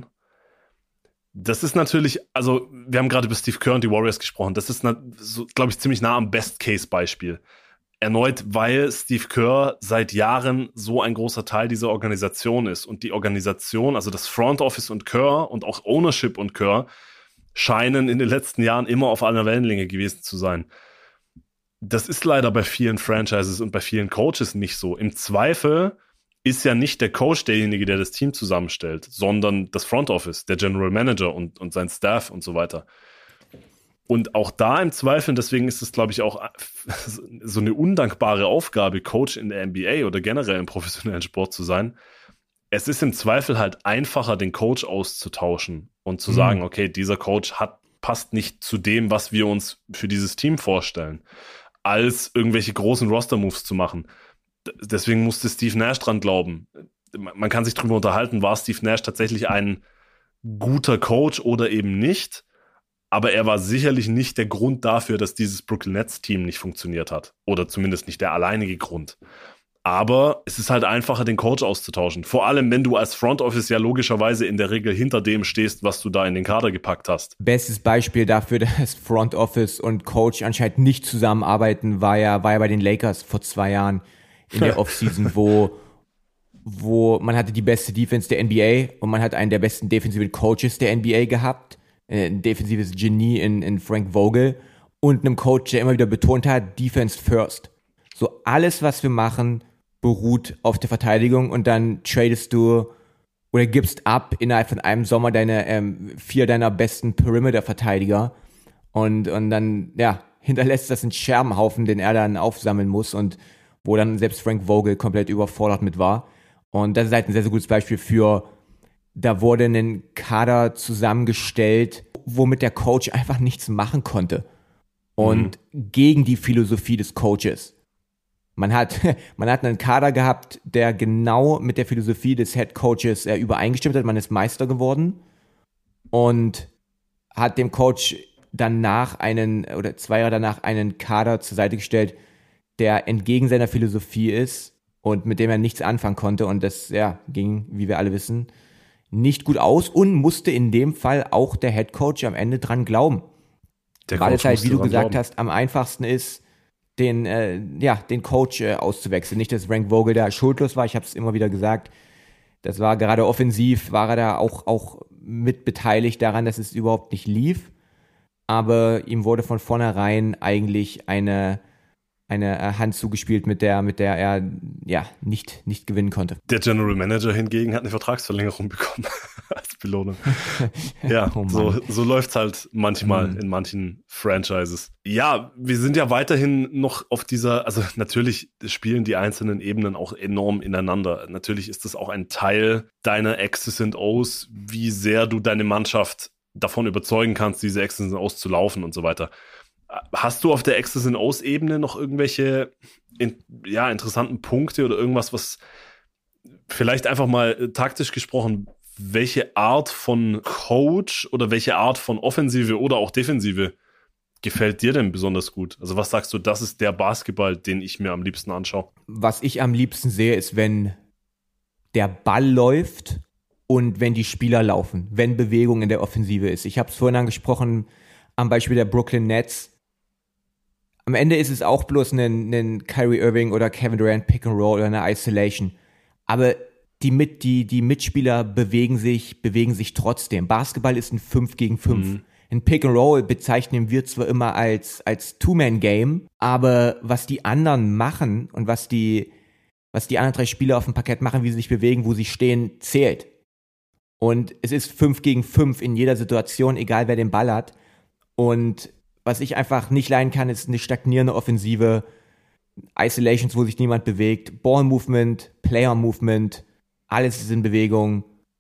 Das ist natürlich, also wir haben gerade über Steve Kerr und die Warriors gesprochen, das ist, so, glaube ich, ziemlich nah am Best-Case-Beispiel. Erneut, weil Steve Kerr seit Jahren so ein großer Teil dieser Organisation ist und die Organisation, also das Front Office und Kerr und auch Ownership und Kerr scheinen in den letzten Jahren immer auf einer Wellenlänge gewesen zu sein. Das ist leider bei vielen Franchises und bei vielen Coaches nicht so. Im Zweifel ist ja nicht der Coach derjenige, der das Team zusammenstellt, sondern das Front Office, der General Manager und, und sein Staff und so weiter. Und auch da im Zweifel, deswegen ist es, glaube ich, auch so eine undankbare Aufgabe, Coach in der N B A oder generell im professionellen Sport zu sein. Es ist im Zweifel halt einfacher, den Coach auszutauschen und zu mhm. sagen, okay, dieser Coach hat, passt nicht zu dem, was wir uns für dieses Team vorstellen, als irgendwelche großen Roster-Moves zu machen. D- deswegen musste Steve Nash dran glauben. Man kann sich drüber unterhalten, war Steve Nash tatsächlich ein guter Coach oder eben nicht? Aber er war sicherlich nicht der Grund dafür, dass dieses Brooklyn Nets-Team nicht funktioniert hat. Oder zumindest nicht der alleinige Grund. Aber es ist halt einfacher, den Coach auszutauschen. Vor allem, wenn du als Front Office ja logischerweise in der Regel hinter dem stehst, was du da in den Kader gepackt hast. Bestes Beispiel dafür, dass Front Office und Coach anscheinend nicht zusammenarbeiten, war ja, war ja bei den Lakers vor zwei Jahren in der Offseason, wo wo man hatte die beste Defense der N B A und man hat einen der besten defensiven Coaches der N B A gehabt, ein defensives Genie in, in Frank Vogel und einem Coach, der immer wieder betont hat, Defense first. So alles, was wir machen, beruht auf der Verteidigung und dann tradest du oder gibst ab innerhalb von einem Sommer deine ähm, vier deiner besten Perimeter-Verteidiger und, und dann, ja, hinterlässt das einen Scherbenhaufen, den er dann aufsammeln muss und wo dann selbst Frank Vogel komplett überfordert mit war. Und das ist halt ein sehr, sehr gutes Beispiel für, da wurde ein Kader zusammengestellt, womit der Coach einfach nichts machen konnte. Und mhm. gegen die Philosophie des Coaches. Man hat, man hat einen Kader gehabt, der genau mit der Philosophie des Head Coaches äh, übereingestimmt hat. Man ist Meister geworden und hat dem Coach danach einen, oder zwei Jahre danach einen Kader zur Seite gestellt, der entgegen seiner Philosophie ist und mit dem er nichts anfangen konnte. Und das, ja, ging, wie wir alle wissen, nicht gut aus und musste in dem Fall auch der Head Coach am Ende dran glauben. Der Weil Coach es halt, wie du gesagt glauben. hast, am einfachsten ist, den, äh, ja, den Coach äh, auszuwechseln. Nicht, dass Frank Vogel da schuldlos war, ich habe es immer wieder gesagt. Das war gerade offensiv, war er da auch, auch mit beteiligt daran, dass es überhaupt nicht lief. Aber ihm wurde von vornherein eigentlich eine, eine Hand zugespielt, mit der, mit der er ja nicht, nicht gewinnen konnte. Der General Manager hingegen hat eine Vertragsverlängerung bekommen als Belohnung. Ja, Oh Mann. so, so läuft's halt manchmal Mhm. in manchen Franchises. Ja, wir sind ja weiterhin noch auf dieser, also natürlich spielen die einzelnen Ebenen auch enorm ineinander. Natürlich ist das auch ein Teil deiner X's and O's, wie sehr du deine Mannschaft davon überzeugen kannst, diese X's and O's zu laufen und so weiter. Hast du auf der X's and O's Ebene noch irgendwelche in, ja, interessanten Punkte oder irgendwas, was vielleicht einfach mal taktisch gesprochen, welche Art von Coach oder welche Art von Offensive oder auch Defensive gefällt dir denn besonders gut? Also was sagst du, das ist der Basketball, den ich mir am liebsten anschaue? Was ich am liebsten sehe, ist, wenn der Ball läuft und wenn die Spieler laufen, wenn Bewegung in der Offensive ist. Ich habe es vorhin angesprochen am Beispiel der Brooklyn Nets. Am Ende ist es auch bloß ein, ein Kyrie Irving oder Kevin Durant Pick and Roll oder eine Isolation. Aber die, mit, die, die Mitspieler bewegen sich, bewegen sich trotzdem. Basketball ist ein fünf gegen fünf. Mhm. Ein Pick and Roll bezeichnen wir zwar immer als, als Two-Man-Game, aber was die anderen machen und was die, was die anderen drei Spieler auf dem Parkett machen, wie sie sich bewegen, wo sie stehen, zählt. Und es ist fünf gegen fünf in jeder Situation, egal wer den Ball hat. Und was ich einfach nicht leiden kann, ist eine stagnierende Offensive, Isolations, wo sich niemand bewegt, Ball-Movement, Player-Movement, alles ist in Bewegung.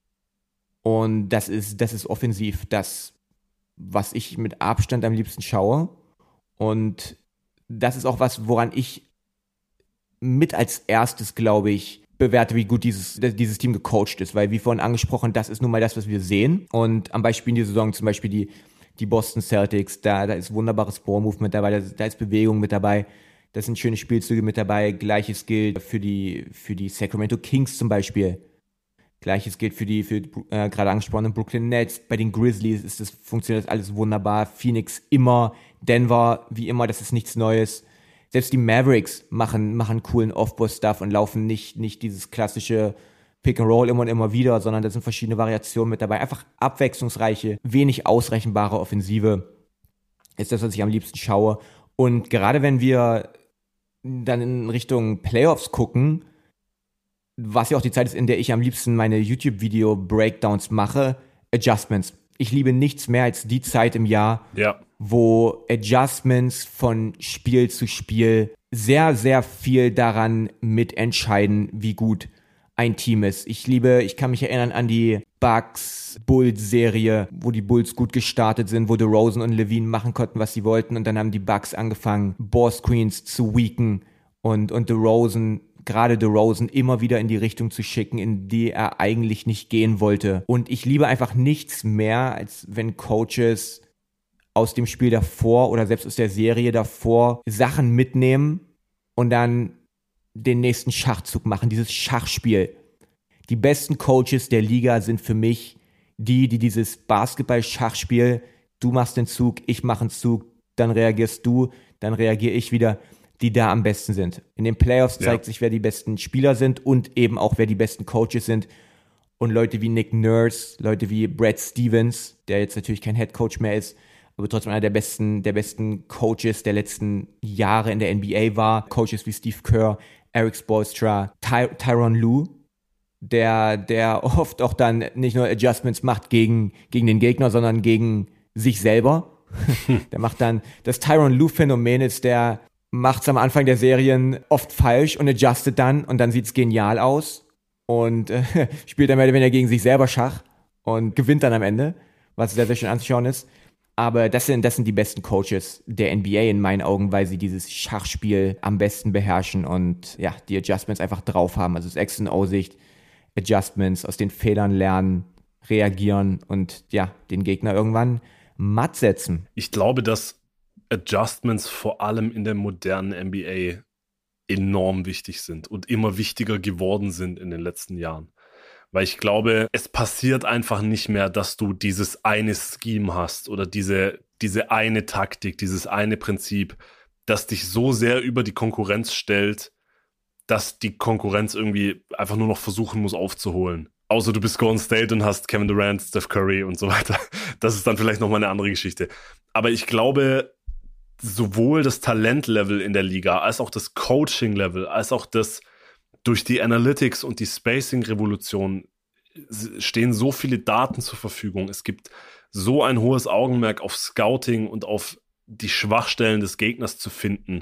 Und das ist, das ist offensiv das, was ich mit Abstand am liebsten schaue. Und das ist auch was, woran ich mit als erstes, glaube ich, bewerte, wie gut dieses, dieses Team gecoacht ist. Weil, wie vorhin angesprochen, das ist nun mal das, was wir sehen. Und am Beispiel in dieser Saison zum Beispiel die Die Boston Celtics, da, da ist wunderbares Ball-Movement dabei, da, da ist Bewegung mit dabei, da sind schöne Spielzüge mit dabei. Gleiches gilt für die, für die Sacramento Kings zum Beispiel. Gleiches gilt für die, für die äh, gerade angesprochenen Brooklyn Nets. Bei den Grizzlies ist das, funktioniert das alles wunderbar. Phoenix immer, Denver wie immer, das ist nichts Neues. Selbst die Mavericks machen, machen coolen Off-Ball-Stuff und laufen nicht, nicht dieses klassische Pick and Roll immer und immer wieder, sondern da sind verschiedene Variationen mit dabei. Einfach abwechslungsreiche, wenig ausrechenbare Offensive ist das, was ich am liebsten schaue. Und gerade wenn wir dann in Richtung Playoffs gucken, was ja auch die Zeit ist, in der ich am liebsten meine YouTube-Video-Breakdowns mache, Adjustments. Ich liebe nichts mehr als die Zeit im Jahr, Ja. wo Adjustments von Spiel zu Spiel sehr, sehr viel daran mitentscheiden, wie gut ein Team ist. Ich liebe, ich kann mich erinnern an die Bucks-Bulls-Serie, wo die Bulls gut gestartet sind, wo DeRozan und Levine machen konnten, was sie wollten, und dann haben die Bucks angefangen, Ball-Screens zu weaken und, und DeRozan, gerade DeRozan, immer wieder in die Richtung zu schicken, in die er eigentlich nicht gehen wollte. Und ich liebe einfach nichts mehr, als wenn Coaches aus dem Spiel davor oder selbst aus der Serie davor Sachen mitnehmen und dann den nächsten Schachzug machen, dieses Schachspiel. Die besten Coaches der Liga sind für mich die, die dieses Basketball-Schachspiel, du machst den Zug, ich mache einen Zug, dann reagierst du, dann reagiere ich wieder, die da am besten sind. In den Playoffs zeigt ja. sich, wer die besten Spieler sind und eben auch, wer die besten Coaches sind. Und Leute wie Nick Nurse, Leute wie Brad Stevens, der jetzt natürlich kein Head Coach mehr ist, aber trotzdem einer der besten, der besten Coaches der letzten Jahre in der N B A war. Coaches wie Steve Kerr, Eric Spoelstra, Ty- Tyronn Lue, der, der oft auch dann nicht nur Adjustments macht gegen, gegen den Gegner, sondern gegen sich selber. Der macht dann, das Tyronn Lue-Phänomen ist, der macht's am Anfang der Serien oft falsch und adjustet dann und dann sieht's genial aus und äh, spielt dann mehr oder weniger gegen sich selber Schach und gewinnt dann am Ende, was sehr, sehr schön anzuschauen ist. Aber das sind, das sind die besten Coaches der N B A in meinen Augen, weil sie dieses Schachspiel am besten beherrschen und ja, die Adjustments einfach drauf haben. Also das X und O-Sicht, Adjustments, aus den Fehlern lernen, reagieren und ja, den Gegner irgendwann matt setzen. Ich glaube, dass Adjustments vor allem in der modernen N B A enorm wichtig sind und immer wichtiger geworden sind in den letzten Jahren. Weil ich glaube, es passiert einfach nicht mehr, dass du dieses eine Scheme hast oder diese, diese eine Taktik, dieses eine Prinzip, das dich so sehr über die Konkurrenz stellt, dass die Konkurrenz irgendwie einfach nur noch versuchen muss aufzuholen. Außer du bist Golden State und hast Kevin Durant, Steph Curry und so weiter. Das ist dann vielleicht nochmal eine andere Geschichte. Aber ich glaube, sowohl das Talentlevel in der Liga, als auch das Coaching-Level, als auch das durch die Analytics und die Spacing-Revolution stehen so viele Daten zur Verfügung. Es gibt so ein hohes Augenmerk auf Scouting und auf die Schwachstellen des Gegners zu finden,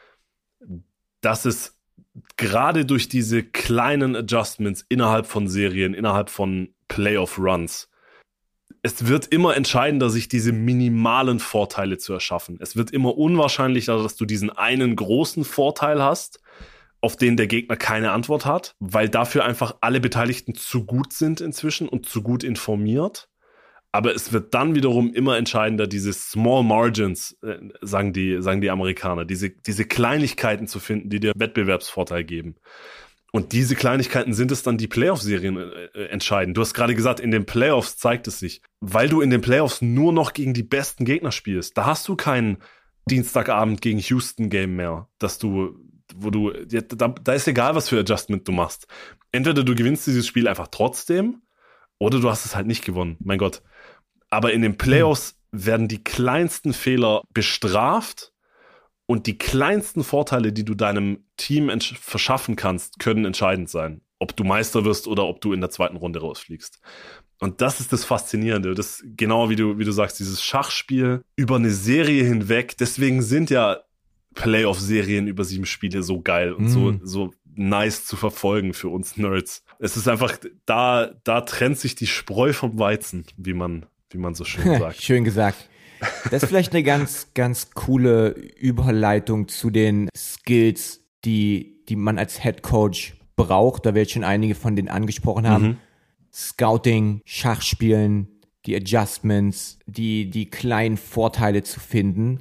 dass es gerade durch diese kleinen Adjustments innerhalb von Serien, innerhalb von Playoff-Runs, es wird immer entscheidender, sich diese minimalen Vorteile zu erschaffen. Es wird immer unwahrscheinlicher, dass du diesen einen großen Vorteil hast, auf den der Gegner keine Antwort hat, weil dafür einfach alle Beteiligten zu gut sind inzwischen und zu gut informiert. Aber es wird dann wiederum immer entscheidender, diese Small Margins, äh, sagen die, sagen die Amerikaner, diese, diese Kleinigkeiten zu finden, die dir Wettbewerbsvorteil geben. Und diese Kleinigkeiten sind es dann, die Playoff-Serien äh, entscheiden. Du hast gerade gesagt, in den Playoffs zeigt es sich. Weil du in den Playoffs nur noch gegen die besten Gegner spielst. Da hast du kein Dienstagabend gegen Houston-Game mehr, dass du, wo du, ja, da, da ist egal, was für Adjustment du machst. Entweder du gewinnst dieses Spiel einfach trotzdem, oder du hast es halt nicht gewonnen. Mein Gott. Aber in den Playoffs werden die kleinsten Fehler bestraft und die kleinsten Vorteile, die du deinem Team entsch- verschaffen kannst, können entscheidend sein. Ob du Meister wirst oder ob du in der zweiten Runde rausfliegst. Und das ist das Faszinierende. Das, genau wie du, wie du sagst, dieses Schachspiel über eine Serie hinweg. Deswegen sind ja Playoff-Serien über sieben Spiele so geil und mm. so, so nice zu verfolgen für uns Nerds. Es ist einfach, da, da trennt sich die Spreu vom Weizen, wie man, wie man so schön sagt. Schön gesagt. Das ist vielleicht eine ganz, ganz coole Überleitung zu den Skills, die, die man als Head Coach braucht. Da wir jetzt schon einige von denen angesprochen haben. Mhm. Scouting, Schachspielen, die Adjustments, die, die kleinen Vorteile zu finden.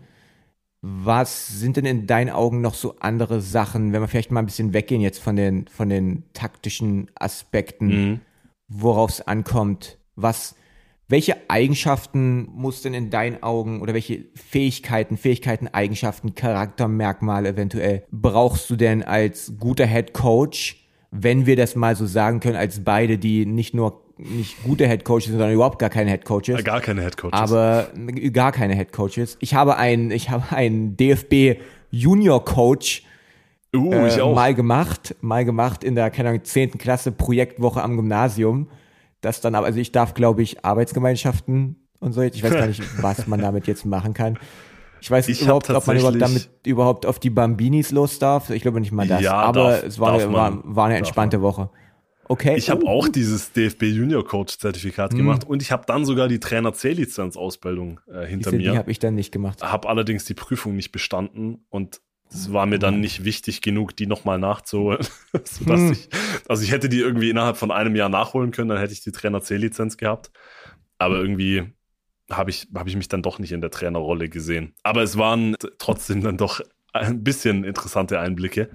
Was sind denn in deinen Augen noch so andere Sachen, wenn wir vielleicht mal ein bisschen weggehen jetzt von den, von den taktischen Aspekten, mhm. worauf es ankommt? Was, welche Eigenschaften muss denn in deinen Augen oder welche Fähigkeiten, Fähigkeiten, Eigenschaften, Charaktermerkmale eventuell brauchst du denn als guter Head Coach, wenn wir das mal so sagen können, als beide, die nicht nur nicht gute Head Coaches, sondern überhaupt gar keine Head Coaches. Gar keine Head Coaches. Aber gar keine Head Coaches. Ich habe einen, ich habe einen D F B Junior Coach uh, äh, ich auch. mal gemacht, mal gemacht in der, keine Ahnung, zehnten Klasse Projektwoche am Gymnasium. Das dann aber, also ich darf, glaube ich, Arbeitsgemeinschaften und so jetzt. Ich weiß gar nicht, was man damit jetzt machen kann. Ich weiß ich überhaupt, ob man überhaupt damit überhaupt auf die Bambinis los darf. Ich glaube nicht mal das. Ja, aber darf, es war eine, war, war eine entspannte Woche. Okay. Ich habe uh, auch dieses D F B Junior Coach Zertifikat mm. gemacht und ich habe dann sogar die Trainer C-Lizenz Ausbildung äh, hinter die, mir. Die habe ich dann nicht gemacht. Habe allerdings die Prüfung nicht bestanden und es war mir dann nicht wichtig genug, die nochmal nachzuholen. Sodass mm. ich, also ich hätte die irgendwie innerhalb von einem Jahr nachholen können, dann hätte ich die Trainer C-Lizenz gehabt. Aber irgendwie habe ich, hab ich mich dann doch nicht in der Trainerrolle gesehen. Aber es waren trotzdem dann doch ein bisschen interessante Einblicke.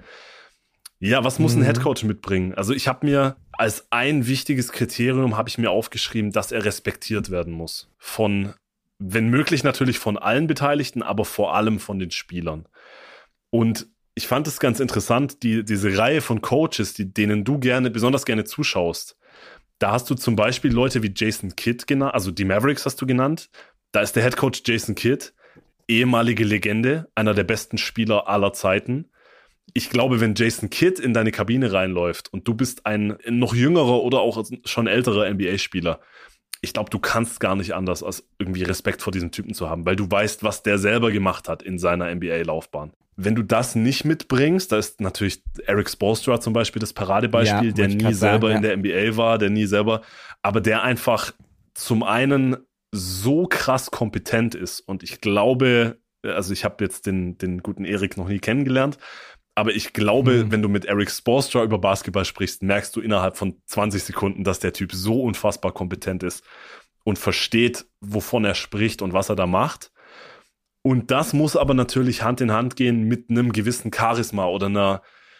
Ja, was muss ein Headcoach mitbringen? Also ich habe mir als ein wichtiges Kriterium habe ich mir aufgeschrieben, dass er respektiert werden muss. Von, wenn möglich natürlich von allen Beteiligten, aber vor allem von den Spielern. Und ich fand es ganz interessant, die, diese Reihe von Coaches, die, denen du gerne, besonders gerne zuschaust. Da hast du zum Beispiel Leute wie Jason Kidd genannt, also die Mavericks hast du genannt. Da ist der Headcoach Jason Kidd, ehemalige Legende, einer der besten Spieler aller Zeiten. Ich glaube, wenn Jason Kidd in deine Kabine reinläuft und du bist ein noch jüngerer oder auch schon älterer N B A-Spieler, ich glaube, du kannst gar nicht anders, als irgendwie Respekt vor diesem Typen zu haben, weil du weißt, was der selber gemacht hat in seiner N B A-Laufbahn. Wenn du das nicht mitbringst, da ist natürlich Eric Spoelstra zum Beispiel das Paradebeispiel, ja, der nie selber sagen, ja. in der N B A war, der nie selber, aber der einfach zum einen so krass kompetent ist und ich glaube, also ich habe jetzt den, den guten Erik noch nie kennengelernt, aber ich glaube, mhm. wenn du mit Eric Spoelstra über Basketball sprichst, merkst du innerhalb von zwanzig Sekunden, dass der Typ so unfassbar kompetent ist und versteht, wovon er spricht und was er da macht. Und das muss aber natürlich Hand in Hand gehen mit einem gewissen Charisma oder einer,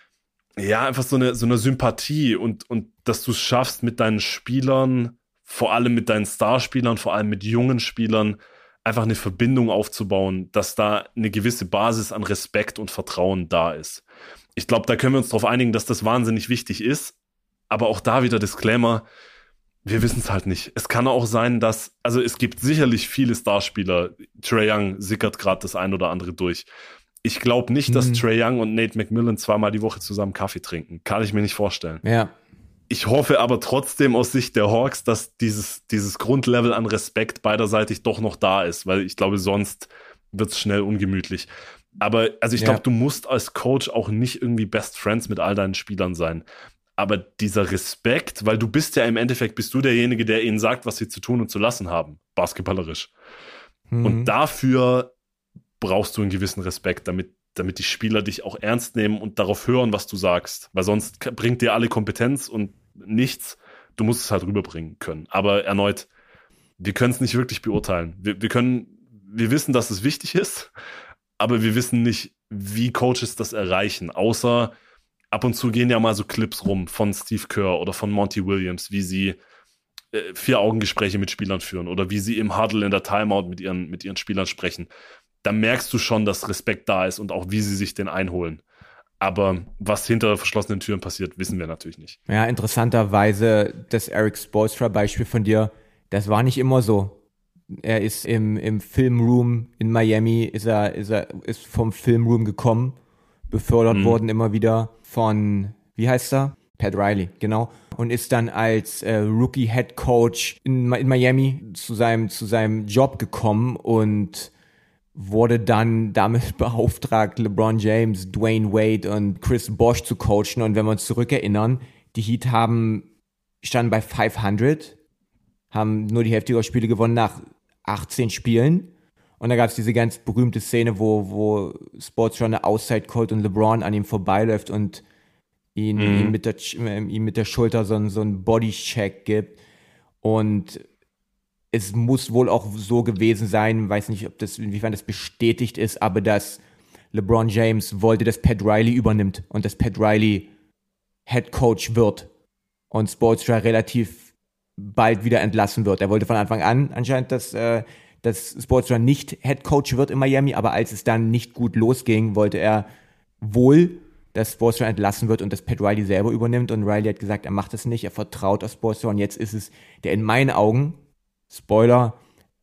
ja, einfach so eine, so eine Sympathie und, und dass du es schaffst, mit deinen Spielern, vor allem mit deinen Starspielern, vor allem mit jungen Spielern, einfach eine Verbindung aufzubauen, dass da eine gewisse Basis an Respekt und Vertrauen da ist. Ich glaube, da können wir uns darauf einigen, dass das wahnsinnig wichtig ist, aber auch da wieder Disclaimer, wir wissen es halt nicht. Es kann auch sein, dass, also es gibt sicherlich viele Starspieler, Trae Young sickert gerade das ein oder andere durch. Ich glaube nicht, dass mhm. Trae Young und Nate McMillan zweimal die Woche zusammen Kaffee trinken. Kann ich mir nicht vorstellen. Ja. Ich hoffe aber trotzdem aus Sicht der Hawks, dass dieses, dieses Grundlevel an Respekt beiderseitig doch noch da ist, weil ich glaube, sonst wird es schnell ungemütlich. Aber also ich ja. glaube, du musst als Coach auch nicht irgendwie Best Friends mit all deinen Spielern sein. Aber dieser Respekt, weil du bist ja im Endeffekt, bist du derjenige, der ihnen sagt, was sie zu tun und zu lassen haben, basketballerisch. Mhm. Und dafür brauchst du einen gewissen Respekt, damit, damit die Spieler dich auch ernst nehmen und darauf hören, was du sagst. Weil sonst bringt dir alle Kompetenz und nichts. Du musst es halt rüberbringen können. Aber erneut, wir können es nicht wirklich beurteilen. Wir, wir können, wir wissen, dass es wichtig ist, aber wir wissen nicht, wie Coaches das erreichen, außer ab und zu gehen ja mal so Clips rum von Steve Kerr oder von Monty Williams, wie sie äh, Vier-Augen-Gespräche mit Spielern führen oder wie sie im Huddle in der Timeout mit ihren, mit ihren Spielern sprechen. Da merkst du schon, dass Respekt da ist und auch, wie sie sich den einholen. Aber was hinter verschlossenen Türen passiert, wissen wir natürlich nicht. Ja, interessanterweise das Eric Spoelstra-Beispiel von dir, das war nicht immer so. Er ist im, im Filmroom in Miami, ist er, ist er ist vom Filmroom gekommen, befördert mhm. worden immer wieder von, wie heißt er? Pat Riley, genau. Und ist dann als äh, Rookie-Head-Coach in, in Miami zu seinem, zu seinem Job gekommen und wurde dann damit beauftragt, LeBron James, Dwayne Wade und Chris Bosh zu coachen. Und wenn wir uns zurückerinnern, die Heat haben, standen bei fünfhundert, haben nur die Hälfte ihrer Spiele gewonnen nach achtzehn Spielen. Und da gab es diese ganz berühmte Szene, wo, wo Spoelstra eine Outside callt und LeBron an ihm vorbeiläuft und ihn, mhm. ihm, mit der, ihm mit der Schulter so, so einen Bodycheck gibt. Und es muss wohl auch so gewesen sein, weiß nicht, ob das, inwiefern das bestätigt ist, aber dass LeBron James wollte, dass Pat Riley übernimmt und dass Pat Riley Head Coach wird und Spoelstra relativ bald wieder entlassen wird. Er wollte von Anfang an anscheinend, dass, äh, dass Spoelstra nicht Head Coach wird in Miami, aber als es dann nicht gut losging, wollte er wohl, dass Spoelstra entlassen wird und dass Pat Riley selber übernimmt. Und Riley hat gesagt, er macht das nicht, er vertraut auf Spoelstra. Und jetzt ist es der in meinen Augen, Spoiler,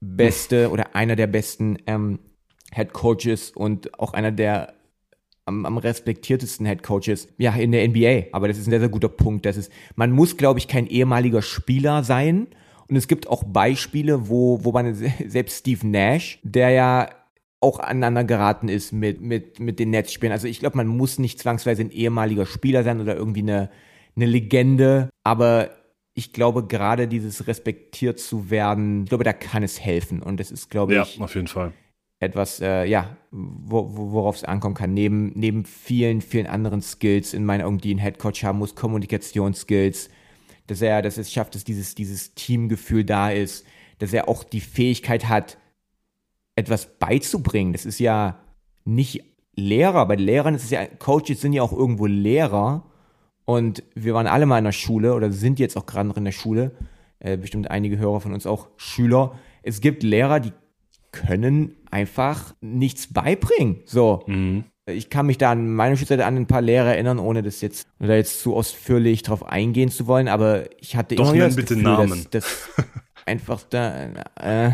beste oder einer der besten ähm, Head Coaches und auch einer der am, am respektiertesten Head Coaches ja, in der N B A. Aber das ist ein sehr, sehr guter Punkt. Das ist, man muss, glaube ich, kein ehemaliger Spieler sein. Und es gibt auch Beispiele, wo, wo man, selbst Steve Nash, der ja auch aneinander geraten ist mit, mit, mit den Netzspielern. Also ich glaube, man muss nicht zwangsweise ein ehemaliger Spieler sein oder irgendwie eine, eine Legende. Aber ich glaube, gerade dieses respektiert zu werden, ich glaube, da kann es helfen. Und das ist, glaube ja, ich, auf jeden Fall etwas, äh, ja, wo, wo, worauf es ankommen kann. Neben, neben vielen, vielen anderen Skills in meinen Augen, die ein Headcoach haben muss, Kommunikationsskills, dass er, dass es schafft, dass dieses, dieses Teamgefühl da ist, dass er auch die Fähigkeit hat, etwas beizubringen. Das ist ja nicht Lehrer. Bei Lehrern ist es ja, Coaches sind ja auch irgendwo Lehrer. Und wir waren alle mal in der Schule oder sind jetzt auch gerade noch in der Schule. Äh, bestimmt einige Hörer von uns auch Schüler. Es gibt Lehrer, die können einfach nichts beibringen. So. Mhm. Ich kann mich da an meine Schulzeit an ein paar Lehrer erinnern, ohne das jetzt oder jetzt zu ausführlich drauf eingehen zu wollen, aber ich hatte Doch, immer wieder nenn das bitte Gefühl, Namen. dass, dass einfach da äh,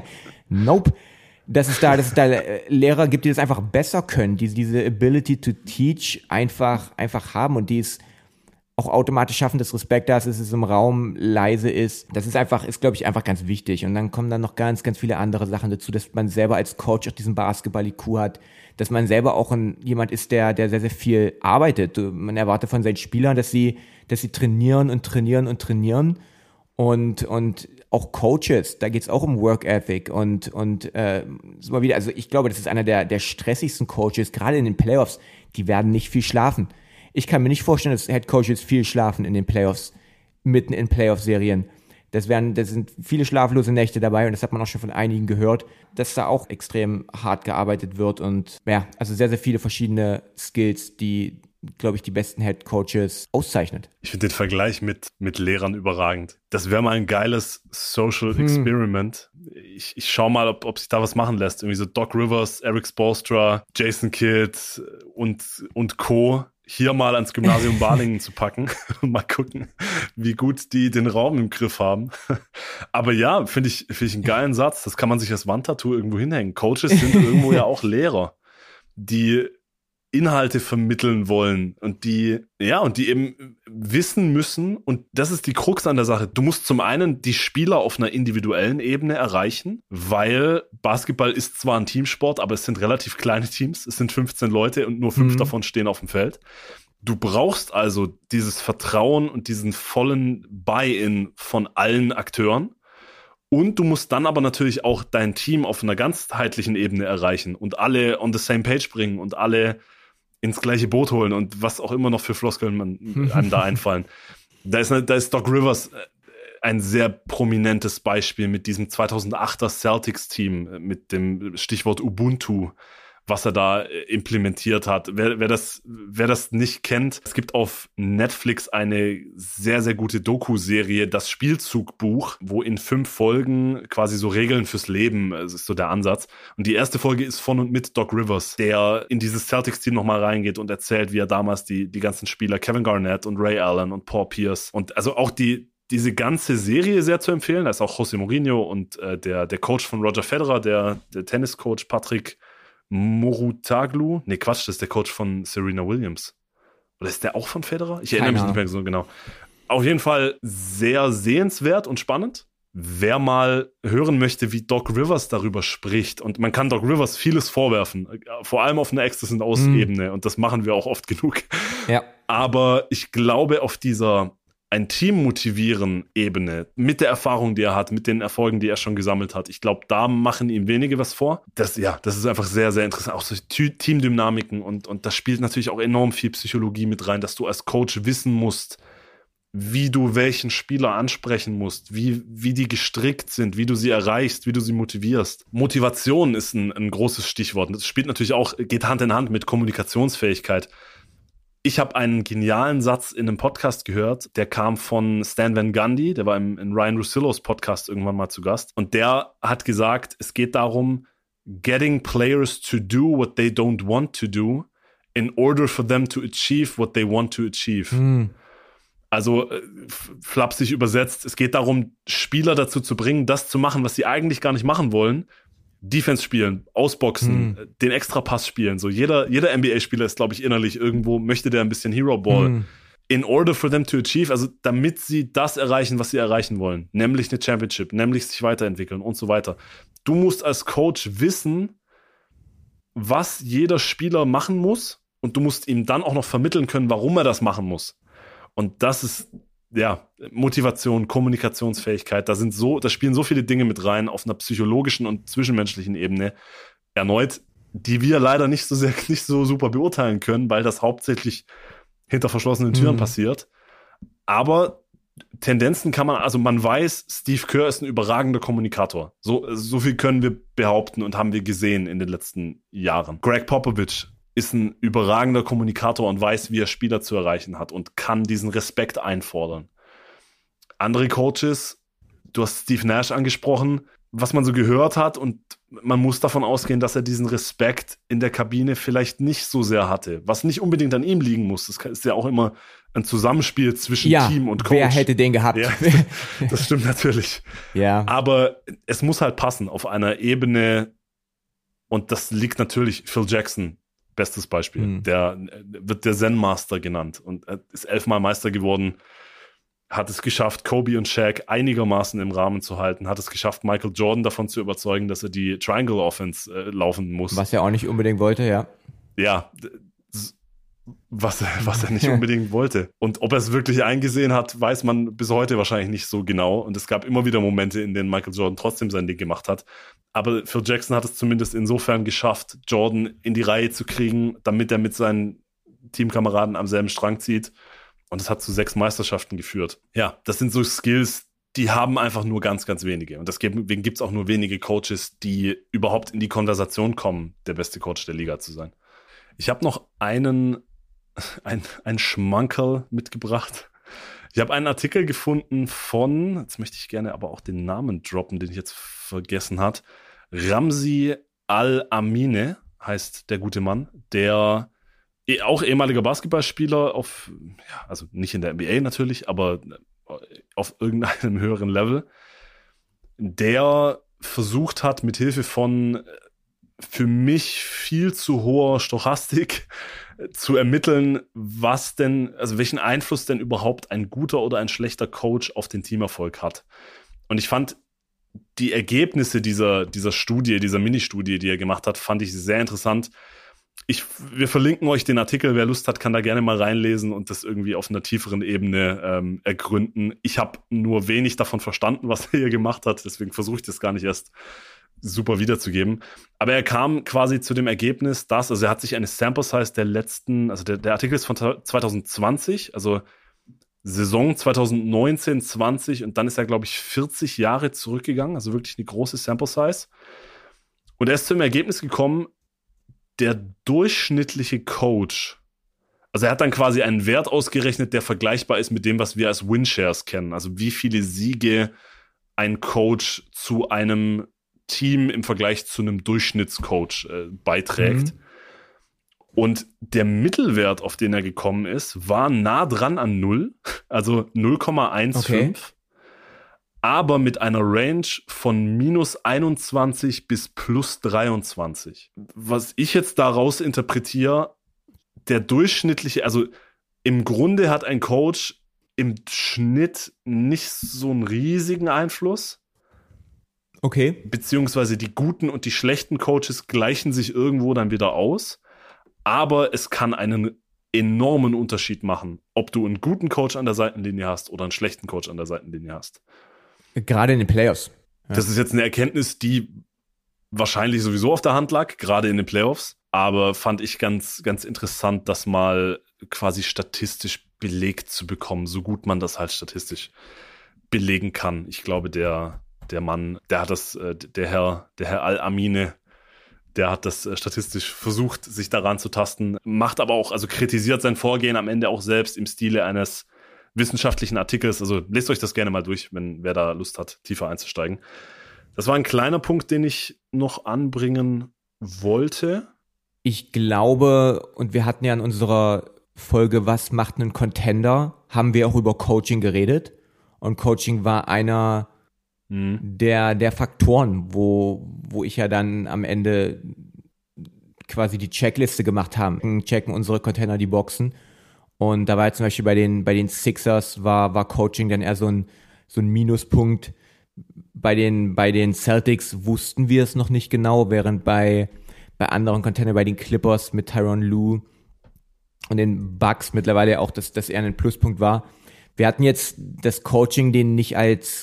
nope, dass es da, dass es da Lehrer gibt, die das einfach besser können, die diese Ability to teach einfach einfach haben und die es auch automatisch schaffen, dass Respekt da ist, dass es im Raum leise ist. Das ist einfach, ist glaube ich einfach ganz wichtig. Und dann kommen dann noch ganz, ganz viele andere Sachen dazu, dass man selber als Coach auch diesen Basketball-I Q hat, dass man selber auch ein, jemand ist, der, der sehr, sehr viel arbeitet. Man erwartet von seinen Spielern, dass sie, dass sie trainieren und trainieren und trainieren. Und, und auch Coaches, da geht's auch um Work Ethic und, und, äh, ist mal wieder, also ich glaube, das ist einer der, der stressigsten Coaches, gerade in den Playoffs. Die werden nicht viel schlafen. Ich kann mir nicht vorstellen, dass Head Coaches viel schlafen in den Playoffs, mitten in Playoff-Serien. Das werden, das sind viele schlaflose Nächte dabei und das hat man auch schon von einigen gehört, dass da auch extrem hart gearbeitet wird und ja, also sehr, sehr viele verschiedene Skills, die, glaube ich, die besten Head Coaches auszeichnet. Ich finde den Vergleich mit, mit Lehrern überragend. Das wäre mal ein geiles Social hm. Experiment. Ich, ich schau mal, ob, ob sich da was machen lässt. Irgendwie so Doc Rivers, Eric Spoelstra, Jason Kidd und, und Co. hier mal ans Gymnasium Balingen zu packen und mal gucken, wie gut die den Raum im Griff haben. Aber ja, finde ich, finde ich einen geilen Satz. Das kann man sich als Wandtattoo irgendwo hinhängen. Coaches sind irgendwo ja auch Lehrer, die Inhalte vermitteln wollen und die, ja, und die eben wissen müssen, und das ist die Krux an der Sache. Du musst zum einen die Spieler auf einer individuellen Ebene erreichen, weil Basketball ist zwar ein Teamsport, aber es sind relativ kleine Teams. Es sind fünfzehn Leute und nur fünf mhm. davon stehen auf dem Feld. Du brauchst also dieses Vertrauen und diesen vollen Buy-in von allen Akteuren. Und du musst dann aber natürlich auch dein Team auf einer ganzheitlichen Ebene erreichen und alle on the same page bringen und alle ins gleiche Boot holen und was auch immer noch für Floskeln man, einem da einfallen. Da ist, da ist Doc Rivers ein sehr prominentes Beispiel mit diesem zweitausendachter Celtics-Team, mit dem Stichwort Ubuntu, was er da implementiert hat. Wer, wer das, wer das nicht kennt, es gibt auf Netflix eine sehr, sehr gute Doku-Serie, das Spielzugbuch, wo in fünf Folgen quasi so Regeln fürs Leben, das ist so der Ansatz. Und die erste Folge ist von und mit Doc Rivers, der in dieses Celtics-Team nochmal reingeht und erzählt, wie er damals die, die ganzen Spieler, Kevin Garnett und Ray Allen und Paul Pierce und also auch die, diese ganze Serie sehr zu empfehlen. Da ist auch José Mourinho und äh, der, der Coach von Roger Federer, der, der Tenniscoach Patrick Mouratoglou, nee, Quatsch, das ist der Coach von Serena Williams. Oder ist der auch von Federer? Ich erinnere mich nicht mehr so genau. Auf jeden Fall sehr sehenswert und spannend. Wer mal hören möchte, wie Doc Rivers darüber spricht, und man kann Doc Rivers vieles vorwerfen, vor allem auf einer Access- und Aus-Ebene, mhm. und das machen wir auch oft genug. Ja. Aber ich glaube, auf dieser ein Team motivieren Ebene, mit der Erfahrung, die er hat, mit den Erfolgen, die er schon gesammelt hat. Ich glaube, da machen ihm wenige was vor. Das, ja, das ist einfach sehr, sehr interessant. Auch so Teamdynamiken und, und das spielt natürlich auch enorm viel Psychologie mit rein, dass du als Coach wissen musst, wie du welchen Spieler ansprechen musst, wie, wie die gestrickt sind, wie du sie erreichst, wie du sie motivierst. Motivation ist ein, ein großes Stichwort. Das spielt natürlich auch, geht Hand in Hand mit Kommunikationsfähigkeit. Ich habe einen genialen Satz in einem Podcast gehört, der kam von Stan Van Gundy, der war im, in Ryan Russillos Podcast irgendwann mal zu Gast. Und der hat gesagt, es geht darum, getting players to do what they don't want to do in order for them to achieve what they want to achieve. Mhm. Also äh, flapsig übersetzt, es geht darum, Spieler dazu zu bringen, das zu machen, was sie eigentlich gar nicht machen wollen. Defense spielen, ausboxen, mm. den Extrapass spielen. So jeder, jeder N B A-Spieler ist, glaube ich, innerlich irgendwo, möchte der ein bisschen Hero-Ball. Mm. In order for them to achieve, also damit sie das erreichen, was sie erreichen wollen. Nämlich eine Championship, nämlich sich weiterentwickeln und so weiter. Du musst als Coach wissen, was jeder Spieler machen muss, und du musst ihm dann auch noch vermitteln können, warum er das machen muss. Und das ist, ja, Motivation, Kommunikationsfähigkeit, da sind so, da spielen so viele Dinge mit rein auf einer psychologischen und zwischenmenschlichen Ebene, erneut, die wir leider nicht so sehr, nicht so super beurteilen können, weil das hauptsächlich hinter verschlossenen Türen mhm. passiert. Aber Tendenzen kann man, also man weiß, Steve Kerr ist ein überragender Kommunikator. So, so viel können wir behaupten und haben wir gesehen in den letzten Jahren. Greg Popovich ist ein überragender Kommunikator und weiß, wie er Spieler zu erreichen hat und kann diesen Respekt einfordern. Andere Coaches, du hast Steve Nash angesprochen, was man so gehört hat, und man muss davon ausgehen, dass er diesen Respekt in der Kabine vielleicht nicht so sehr hatte, was nicht unbedingt an ihm liegen muss. Das ist ja auch immer ein Zusammenspiel zwischen ja, Team und Coach. Wer hätte den gehabt? Ja, das stimmt natürlich. Ja. Aber es muss halt passen auf einer Ebene, und das liegt natürlich Phil Jackson, bestes Beispiel. Mhm. Der wird der Zen-Master genannt und ist elfmal Meister geworden, hat es geschafft, Kobe und Shaq einigermaßen im Rahmen zu halten, hat es geschafft, Michael Jordan davon zu überzeugen, dass er die Triangle Offense äh, laufen muss. Was er auch nicht unbedingt wollte, ja. Ja, was, was er nicht unbedingt wollte. Und ob er es wirklich eingesehen hat, weiß man bis heute wahrscheinlich nicht so genau. Und es gab immer wieder Momente, in denen Michael Jordan trotzdem sein Ding gemacht hat. Aber Phil Jackson hat es zumindest insofern geschafft, Jordan in die Reihe zu kriegen, damit er mit seinen Teamkameraden am selben Strang zieht. Und es hat zu sechs Meisterschaften geführt. Ja, das sind so Skills, die haben einfach nur ganz, ganz wenige. Und deswegen gibt es auch nur wenige Coaches, die überhaupt in die Konversation kommen, der beste Coach der Liga zu sein. Ich habe noch einen, ein, ein Schmankerl mitgebracht. Ich habe einen Artikel gefunden von, jetzt möchte ich gerne aber auch den Namen droppen, den ich jetzt vergessen habe. Ramzi Al-Amine heißt der gute Mann, der auch ehemaliger Basketballspieler auf, ja, also nicht in der N B A natürlich, aber auf irgendeinem höheren Level, der versucht hat, mit Hilfe von für mich viel zu hoher Stochastik zu ermitteln, was denn, also welchen Einfluss denn überhaupt ein guter oder ein schlechter Coach auf den Teamerfolg hat. Und ich fand die Ergebnisse dieser, dieser Studie, dieser Mini-Studie, die er gemacht hat, fand ich sehr interessant. Ich, wir verlinken euch den Artikel, wer Lust hat, kann da gerne mal reinlesen und das irgendwie auf einer tieferen Ebene ähm, ergründen. Ich habe nur wenig davon verstanden, was er hier gemacht hat, deswegen versuche ich das gar nicht erst super wiederzugeben. Aber er kam quasi zu dem Ergebnis, dass, also er hat sich eine Sample Size der letzten, also der, der Artikel ist von zwanzig zwanzig, also Saison zwanzig neunzehn zwanzig, und dann ist er, glaube ich, vierzig Jahre zurückgegangen, also wirklich eine große Sample Size. Und er ist zum Ergebnis gekommen, der durchschnittliche Coach, also er hat dann quasi einen Wert ausgerechnet, der vergleichbar ist mit dem, was wir als Winshares kennen. Also wie viele Siege ein Coach zu einem Team im Vergleich zu einem Durchschnittscoach äh, beiträgt. Mhm. Und der Mittelwert, auf den er gekommen ist, war nah dran an null, also null Komma fünfzehn. Okay. Aber mit einer Range von minus einundzwanzig bis plus dreiundzwanzig. Was ich jetzt daraus interpretiere, der durchschnittliche, also im Grunde hat ein Coach im Schnitt nicht so einen riesigen Einfluss. Okay. Beziehungsweise die guten und die schlechten Coaches gleichen sich irgendwo dann wieder aus. Aber es kann einen enormen Unterschied machen, ob du einen guten Coach an der Seitenlinie hast oder einen schlechten Coach an der Seitenlinie hast. Gerade in den Playoffs. Ja. Das ist jetzt eine Erkenntnis, die wahrscheinlich sowieso auf der Hand lag, gerade in den Playoffs. Aber fand ich ganz, ganz interessant, das mal quasi statistisch belegt zu bekommen, so gut man das halt statistisch belegen kann. Ich glaube, der, der Mann, der hat das, der Herr, der Herr Al-Amine, der hat das statistisch versucht, sich daran zu tasten, macht aber auch, also kritisiert sein Vorgehen am Ende auch selbst im Stile eines wissenschaftlichen Artikels. Also lest euch das gerne mal durch, wenn wer da Lust hat, tiefer einzusteigen. Das war ein kleiner Punkt, den ich noch anbringen wollte. Ich glaube, und wir hatten ja in unserer Folge Was macht einen Contender, haben wir auch über Coaching geredet. Und Coaching war einer hm. der, der Faktoren, wo, wo ich ja dann am Ende quasi die Checkliste gemacht habe. Checken unsere Contender die Boxen. Und da war jetzt zum Beispiel bei den, bei den Sixers war, war Coaching dann eher so ein, so ein Minuspunkt. Bei den, bei den Celtics wussten wir es noch nicht genau, während bei, bei anderen Contender, bei den Clippers mit Tyronn Lue und den Bucks mittlerweile auch, dass das eher ein Pluspunkt war. Wir hatten jetzt das Coaching den nicht als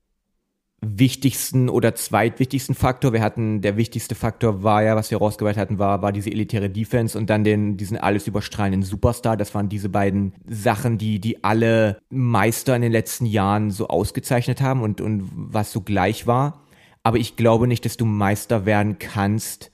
wichtigsten oder zweitwichtigsten Faktor. Wir hatten, der wichtigste Faktor war ja, was wir rausgewählt hatten, war, war diese elitäre Defense und dann den, diesen alles überstrahlenden Superstar. Das waren diese beiden Sachen, die, die alle Meister in den letzten Jahren so ausgezeichnet haben und, und was so gleich war. Aber ich glaube nicht, dass du Meister werden kannst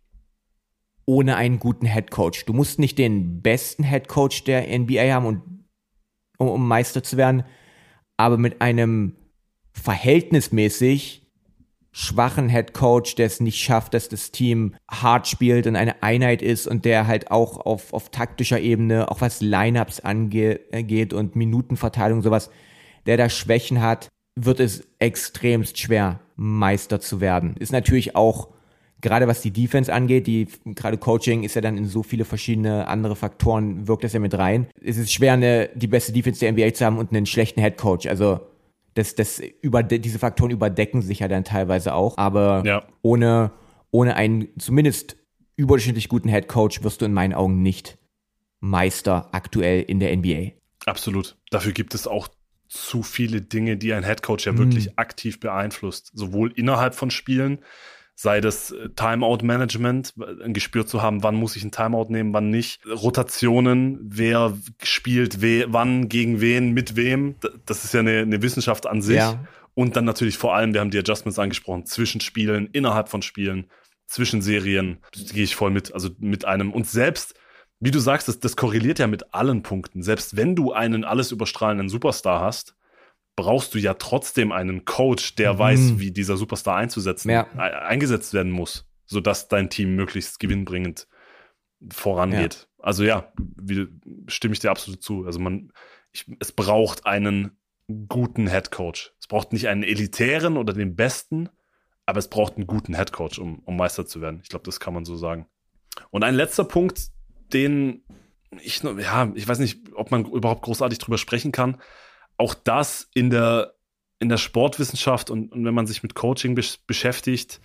ohne einen guten Headcoach. Du musst nicht den besten Headcoach der N B A haben, und, um, um Meister zu werden, aber mit einem verhältnismäßig schwachen Headcoach, der es nicht schafft, dass das Team hart spielt und eine Einheit ist und der halt auch auf, auf taktischer Ebene, auch was Lineups angeht und Minutenverteilung, sowas, der da Schwächen hat, wird es extremst schwer, Meister zu werden. Ist natürlich auch, gerade was die Defense angeht, die gerade Coaching ist ja dann in so viele verschiedene andere Faktoren, wirkt das ja mit rein. Es ist schwer, eine, die beste Defense der N B A zu haben und einen schlechten Headcoach. Also das, das über, diese Faktoren überdecken sich ja dann teilweise auch. Aber ja. ohne, ohne einen zumindest überdurchschnittlich guten Headcoach wirst du in meinen Augen nicht Meister aktuell in der N B A. Absolut. Dafür gibt es auch zu viele Dinge, die ein Headcoach ja wirklich mhm. aktiv beeinflusst. Sowohl innerhalb von Spielen, sei das Timeout-Management, ein Gespür zu haben, wann muss ich ein Timeout nehmen, wann nicht. Rotationen, wer spielt we- wann, gegen wen, mit wem. Das ist ja eine, eine Wissenschaft an sich. Ja. Und dann natürlich vor allem, wir haben die Adjustments angesprochen, zwischen Spielen, innerhalb von Spielen, zwischen Serien. Da gehe ich voll mit. Also mit einem, und selbst, wie du sagst, das, das korreliert ja mit allen Punkten. Selbst wenn du einen alles überstrahlenden Superstar hast, brauchst du ja trotzdem einen Coach, der mhm. weiß, wie dieser Superstar einzusetzen, ja. e- eingesetzt werden muss, sodass dein Team möglichst gewinnbringend vorangeht. Ja. Also ja, wie, stimme ich dir absolut zu. Also man, ich, es braucht einen guten Headcoach. Es braucht nicht einen elitären oder den besten, aber es braucht einen guten Headcoach, um, um Meister zu werden. Ich glaube, das kann man so sagen. Und ein letzter Punkt, den ich, ja, ich weiß nicht, ob man überhaupt großartig drüber sprechen kann. Auch das in der, in der Sportwissenschaft und, und wenn man sich mit Coaching besch- beschäftigt,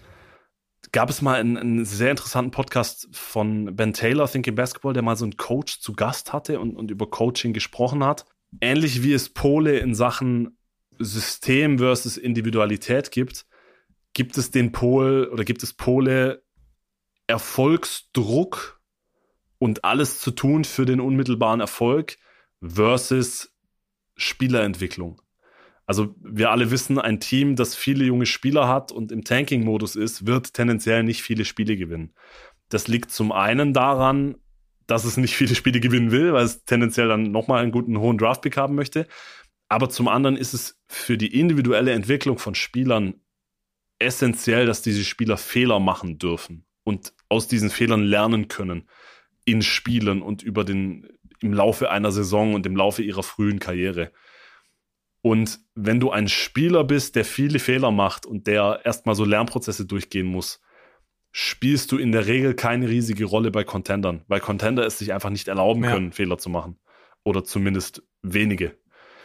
gab es mal einen, einen sehr interessanten Podcast von Ben Taylor, Thinking Basketball, der mal so einen Coach zu Gast hatte und, und über Coaching gesprochen hat. Ähnlich wie es Pole in Sachen System versus Individualität gibt, gibt es den Pol oder gibt es Pole Erfolgsdruck und alles zu tun für den unmittelbaren Erfolg versus Spielerentwicklung. Also wir alle wissen, ein Team, das viele junge Spieler hat und im Tanking-Modus ist, wird tendenziell nicht viele Spiele gewinnen. Das liegt zum einen daran, dass es nicht viele Spiele gewinnen will, weil es tendenziell dann nochmal einen guten hohen Draft-Pick haben möchte. Aber zum anderen ist es für die individuelle Entwicklung von Spielern essentiell, dass diese Spieler Fehler machen dürfen und aus diesen Fehlern lernen können in Spielen und über den im Laufe einer Saison und im Laufe ihrer frühen Karriere. Und wenn du ein Spieler bist, der viele Fehler macht und der erstmal so Lernprozesse durchgehen muss, spielst du in der Regel keine riesige Rolle bei Contendern, weil Contender es sich einfach nicht erlauben können, ja. Fehler zu machen. Oder zumindest wenige.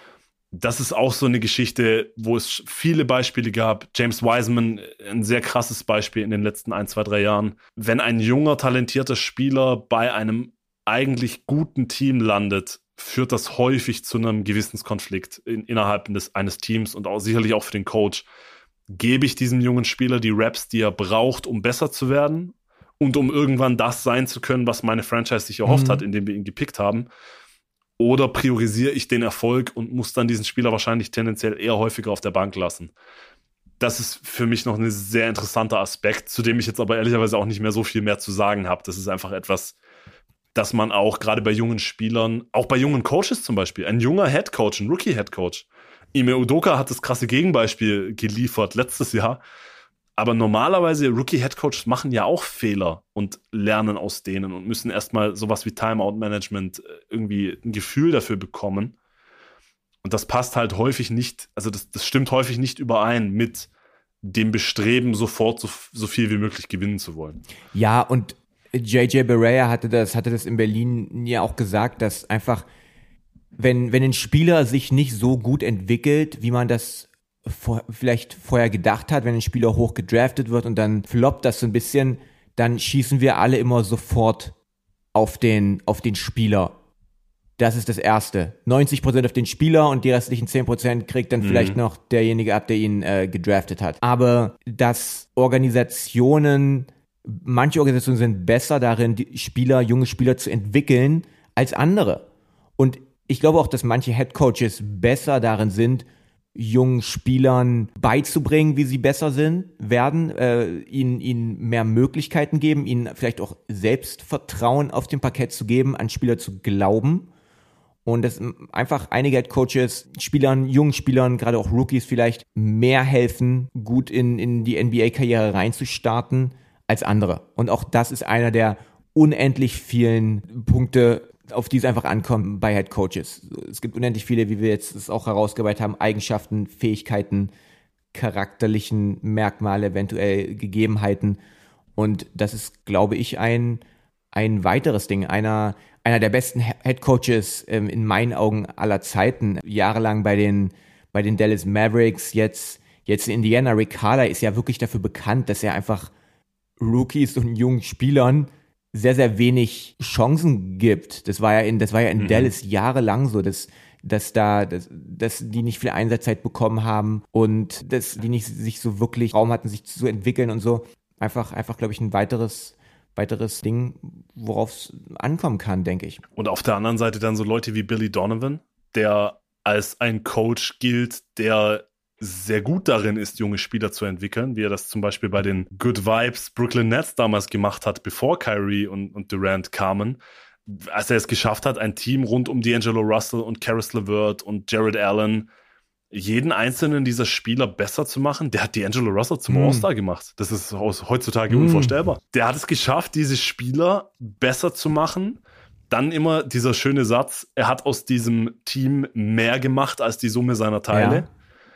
Das ist auch so eine Geschichte, wo es viele Beispiele gab. James Wiseman, ein sehr krasses Beispiel in den letzten ein, zwei, drei Jahren. Wenn ein junger, talentierter Spieler bei einem eigentlich guten Team landet, führt das häufig zu einem Gewissenskonflikt in, innerhalb des, eines Teams und auch sicherlich auch für den Coach. Gebe ich diesem jungen Spieler die Reps, die er braucht, um besser zu werden und um irgendwann das sein zu können, was meine Franchise sich erhofft mhm. hat, indem wir ihn gepickt haben? Oder priorisiere ich den Erfolg und muss dann diesen Spieler wahrscheinlich tendenziell eher häufiger auf der Bank lassen? Das ist für mich noch ein sehr interessanter Aspekt, zu dem ich jetzt aber ehrlicherweise auch nicht mehr so viel mehr zu sagen habe. Das ist einfach etwas, dass man auch gerade bei jungen Spielern, auch bei jungen Coaches zum Beispiel, ein junger Headcoach, ein Rookie-Headcoach, Ime Udoka hat das krasse Gegenbeispiel geliefert letztes Jahr, aber normalerweise Rookie-Headcoaches machen ja auch Fehler und lernen aus denen und müssen erstmal sowas wie Timeout-Management irgendwie ein Gefühl dafür bekommen. Und das passt halt häufig nicht, also das, das stimmt häufig nicht überein mit dem Bestreben, sofort so, so viel wie möglich gewinnen zu wollen. Ja, und J J Barea hatte das, hatte das in Berlin ja auch gesagt, dass einfach, wenn, wenn ein Spieler sich nicht so gut entwickelt, wie man das vor, vielleicht vorher gedacht hat, wenn ein Spieler hoch gedraftet wird und dann floppt das so ein bisschen, dann schießen wir alle immer sofort auf den, auf den Spieler. Das ist das Erste. neunzig Prozent auf den Spieler und die restlichen zehn Prozent kriegt dann mhm. vielleicht noch derjenige ab, der ihn äh, gedraftet hat. Aber dass Organisationen, manche Organisationen sind besser darin, die Spieler, junge Spieler zu entwickeln als andere. Und ich glaube auch, dass manche Headcoaches besser darin sind, jungen Spielern beizubringen, wie sie besser sind, werden, äh, ihnen, ihnen mehr Möglichkeiten geben, ihnen vielleicht auch Selbstvertrauen auf dem Parkett zu geben, an Spieler zu glauben Und dass einfach einige Head Coaches, Spielern, jungen Spielern, gerade auch Rookies vielleicht, mehr helfen, gut in, in die N B A-Karriere reinzustarten als andere. Und auch das ist einer der unendlich vielen Punkte, auf die es einfach ankommt bei Head Coaches. Es gibt unendlich viele, wie wir jetzt es auch herausgearbeitet haben, Eigenschaften, Fähigkeiten, charakterlichen Merkmale, eventuell Gegebenheiten. Und das ist, glaube ich, ein, ein weiteres Ding, einer einer der besten Head Coaches ähm, in meinen Augen aller Zeiten, jahrelang bei den bei den Dallas Mavericks, jetzt jetzt in Indiana. Rick Carlisle ist ja wirklich dafür bekannt, dass er einfach Rookies und jungen Spielern sehr sehr wenig Chancen gibt. Das war ja in das war ja in mhm. Dallas jahrelang so, dass dass da dass, dass die nicht viel Einsatzzeit bekommen haben und dass die nicht sich so wirklich Raum hatten, sich zu entwickeln und so. Einfach einfach glaube ich ein weiteres weiteres Ding, worauf es ankommen kann, denke ich. Und auf der anderen Seite dann so Leute wie Billy Donovan, der als ein Coach gilt, der sehr gut darin ist, junge Spieler zu entwickeln, wie er das zum Beispiel bei den Good Vibes Brooklyn Nets damals gemacht hat, bevor Kyrie und, und Durant kamen, als er es geschafft hat, ein Team rund um D'Angelo Russell und Caris LeVert und Jared Allen, jeden einzelnen dieser Spieler besser zu machen. Der hat D'Angelo Russell zum mm. All-Star gemacht. Das ist heutzutage mm. unvorstellbar. Der hat es geschafft, diese Spieler besser zu machen. Dann immer dieser schöne Satz, er hat aus diesem Team mehr gemacht als die Summe seiner Teile. Ja.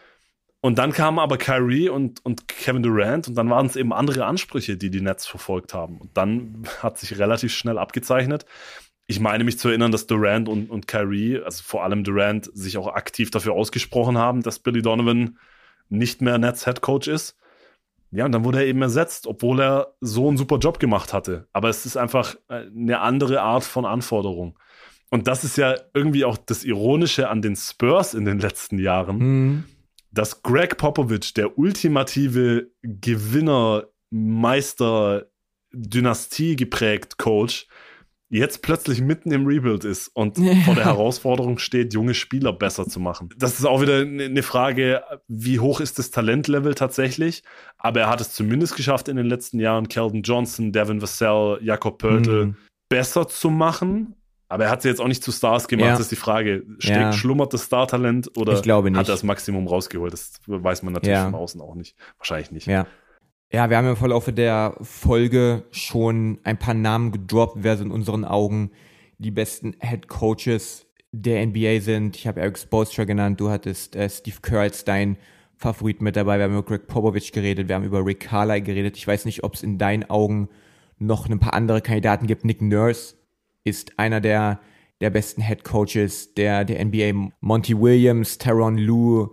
Und dann kamen aber Kyrie und, und Kevin Durant und dann waren es eben andere Ansprüche, die die Nets verfolgt haben. Und dann hat sich relativ schnell abgezeichnet. Ich meine mich zu erinnern, dass Durant und, und Kyrie, also vor allem Durant, sich auch aktiv dafür ausgesprochen haben, dass Billy Donovan nicht mehr Nets Head Coach ist. Ja, und dann wurde er eben ersetzt, obwohl er so einen super Job gemacht hatte. Aber es ist einfach eine andere Art von Anforderung. Und das ist ja irgendwie auch das Ironische an den Spurs in den letzten Jahren, mhm. dass Greg Popovich, der ultimative Gewinner, Meister, Dynastie geprägt Coach, jetzt plötzlich mitten im Rebuild ist und ja. vor der Herausforderung steht, junge Spieler besser zu machen. Das ist auch wieder eine Frage, wie hoch ist das Talentlevel tatsächlich? Aber er hat es zumindest geschafft, in den letzten Jahren Keldon Johnson, Devin Vassell, Jakob Poeltl mhm. besser zu machen. Aber er hat sie jetzt auch nicht zu Stars gemacht. Ja. Das ist die Frage, steckt, ja. schlummert das Startalent oder hat er das Maximum rausgeholt? Das weiß man natürlich ja. von außen auch nicht. Wahrscheinlich nicht. Ja. Ja, wir haben im Verlauf der Folge schon ein paar Namen gedroppt, wer so in unseren Augen die besten Head Coaches der N B A sind. Ich habe Eric Spoelstra genannt, du hattest äh, Steve Kerr als dein Favorit mit dabei. Wir haben über Greg Popovich geredet, wir haben über Rick Carlisle geredet. Ich weiß nicht, ob es in deinen Augen noch ein paar andere Kandidaten gibt. Nick Nurse ist einer der, der besten Head Coaches der, der N B A. Monty Williams, Tyronn Lue,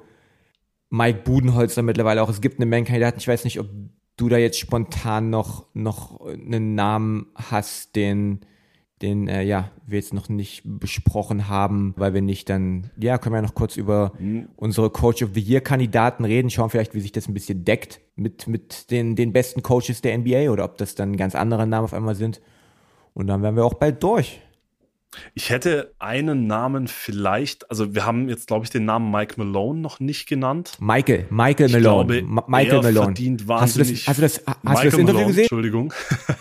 Mike Budenholzer mittlerweile auch. Es gibt eine Menge Kandidaten. Ich weiß nicht, ob du da jetzt spontan noch noch einen Namen hast, den den äh, ja wir jetzt noch nicht besprochen haben, weil wir nicht dann, ja, können wir noch kurz über mhm. unsere Coach of the Year Kandidaten reden, schauen vielleicht, wie sich das ein bisschen deckt mit mit den den besten Coaches der N B A oder ob das dann ganz andere Namen auf einmal sind. Und dann wären wir auch bald durch. Ich hätte einen Namen vielleicht, also wir haben jetzt, glaube ich, den Namen Mike Malone noch nicht genannt. Michael, Michael ich Malone. Glaube, Ma- Michael er Malone. verdient wahnsinnig. Hast du das, hast du das, hast du das Interview Malone, gesehen? Entschuldigung.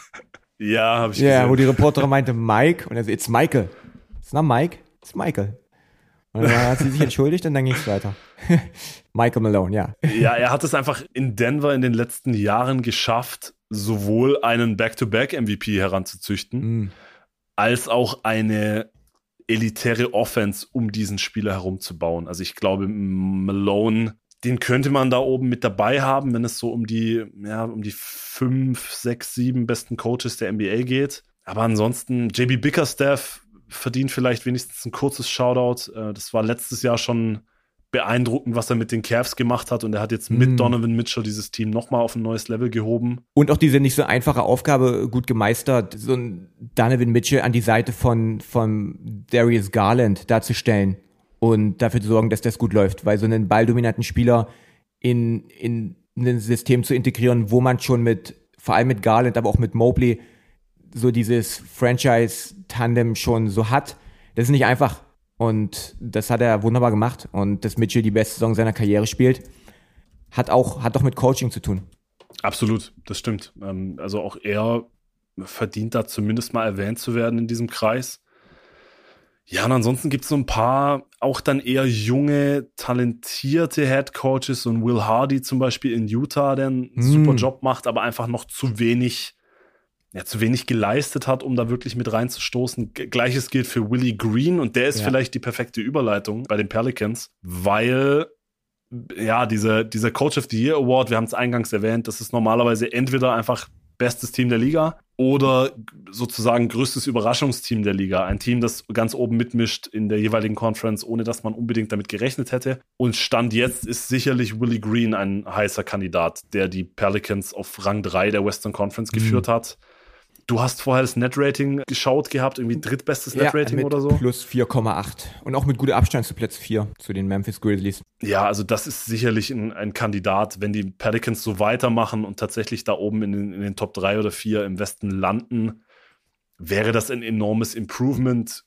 Ja, habe ich ja, gesehen. Ja, wo die Reporterin meinte Mike und er so, it's Michael. It's not Mike, it's Michael. Und dann hat sie sich entschuldigt und dann ging es weiter. Michael Malone, ja. Ja, er hat es einfach in Denver in den letzten Jahren geschafft, sowohl einen Back-to-Back-M V P heranzuzüchten, mm. als auch eine elitäre Offense um diesen Spieler herumzubauen. Also ich glaube, Malone, den könnte man da oben mit dabei haben, wenn es so um die, ja, um die fünf, sechs, sieben besten Coaches der N B A geht. Aber ansonsten, J B Bickerstaff verdient vielleicht wenigstens ein kurzes Shoutout. Das war letztes Jahr schon beeindruckend, was er mit den Cavs gemacht hat, und er hat jetzt mit mm. Donovan Mitchell dieses Team nochmal auf ein neues Level gehoben. Und auch diese nicht so einfache Aufgabe gut gemeistert, so ein Donovan Mitchell an die Seite von, von Darius Garland darzustellen und dafür zu sorgen, dass das gut läuft, weil so einen balldominanten Spieler in, in ein System zu integrieren, wo man schon mit, vor allem mit Garland, aber auch mit Mobley, so dieses Franchise-Tandem schon so hat, das ist nicht einfach. Und das hat er wunderbar gemacht. Und dass Mitchell die beste Saison seiner Karriere spielt, hat auch, hat auch mit Coaching zu tun. Absolut, das stimmt. Also auch er verdient da zumindest mal erwähnt zu werden in diesem Kreis. Ja, und ansonsten gibt es so ein paar auch dann eher junge, talentierte Headcoaches, so ein Will Hardy zum Beispiel in Utah, der einen mm. super Job macht, aber einfach noch zu wenig, ja, zu wenig geleistet hat, um da wirklich mit reinzustoßen. Gleiches gilt für Willie Green und der ist ja. vielleicht die perfekte Überleitung bei den Pelicans, weil ja, dieser, dieser Coach of the Year Award, wir haben es eingangs erwähnt, das ist normalerweise entweder einfach bestes Team der Liga oder sozusagen größtes Überraschungsteam der Liga. Ein Team, das ganz oben mitmischt in der jeweiligen Conference, ohne dass man unbedingt damit gerechnet hätte. Und Stand jetzt ist sicherlich Willie Green ein heißer Kandidat, der die Pelicans auf Rang drei der Western Conference mhm. geführt hat. Du hast vorher das Net-Rating geschaut gehabt, irgendwie drittbestes Net-Rating ja, oder so? Plus vier Komma acht. Und auch mit gutem Abstand zu Platz vier, zu den Memphis Grizzlies. Ja, also das ist sicherlich ein, ein Kandidat, wenn die Pelicans so weitermachen und tatsächlich da oben in den, in den Top drei oder vier im Westen landen, wäre das ein enormes Improvement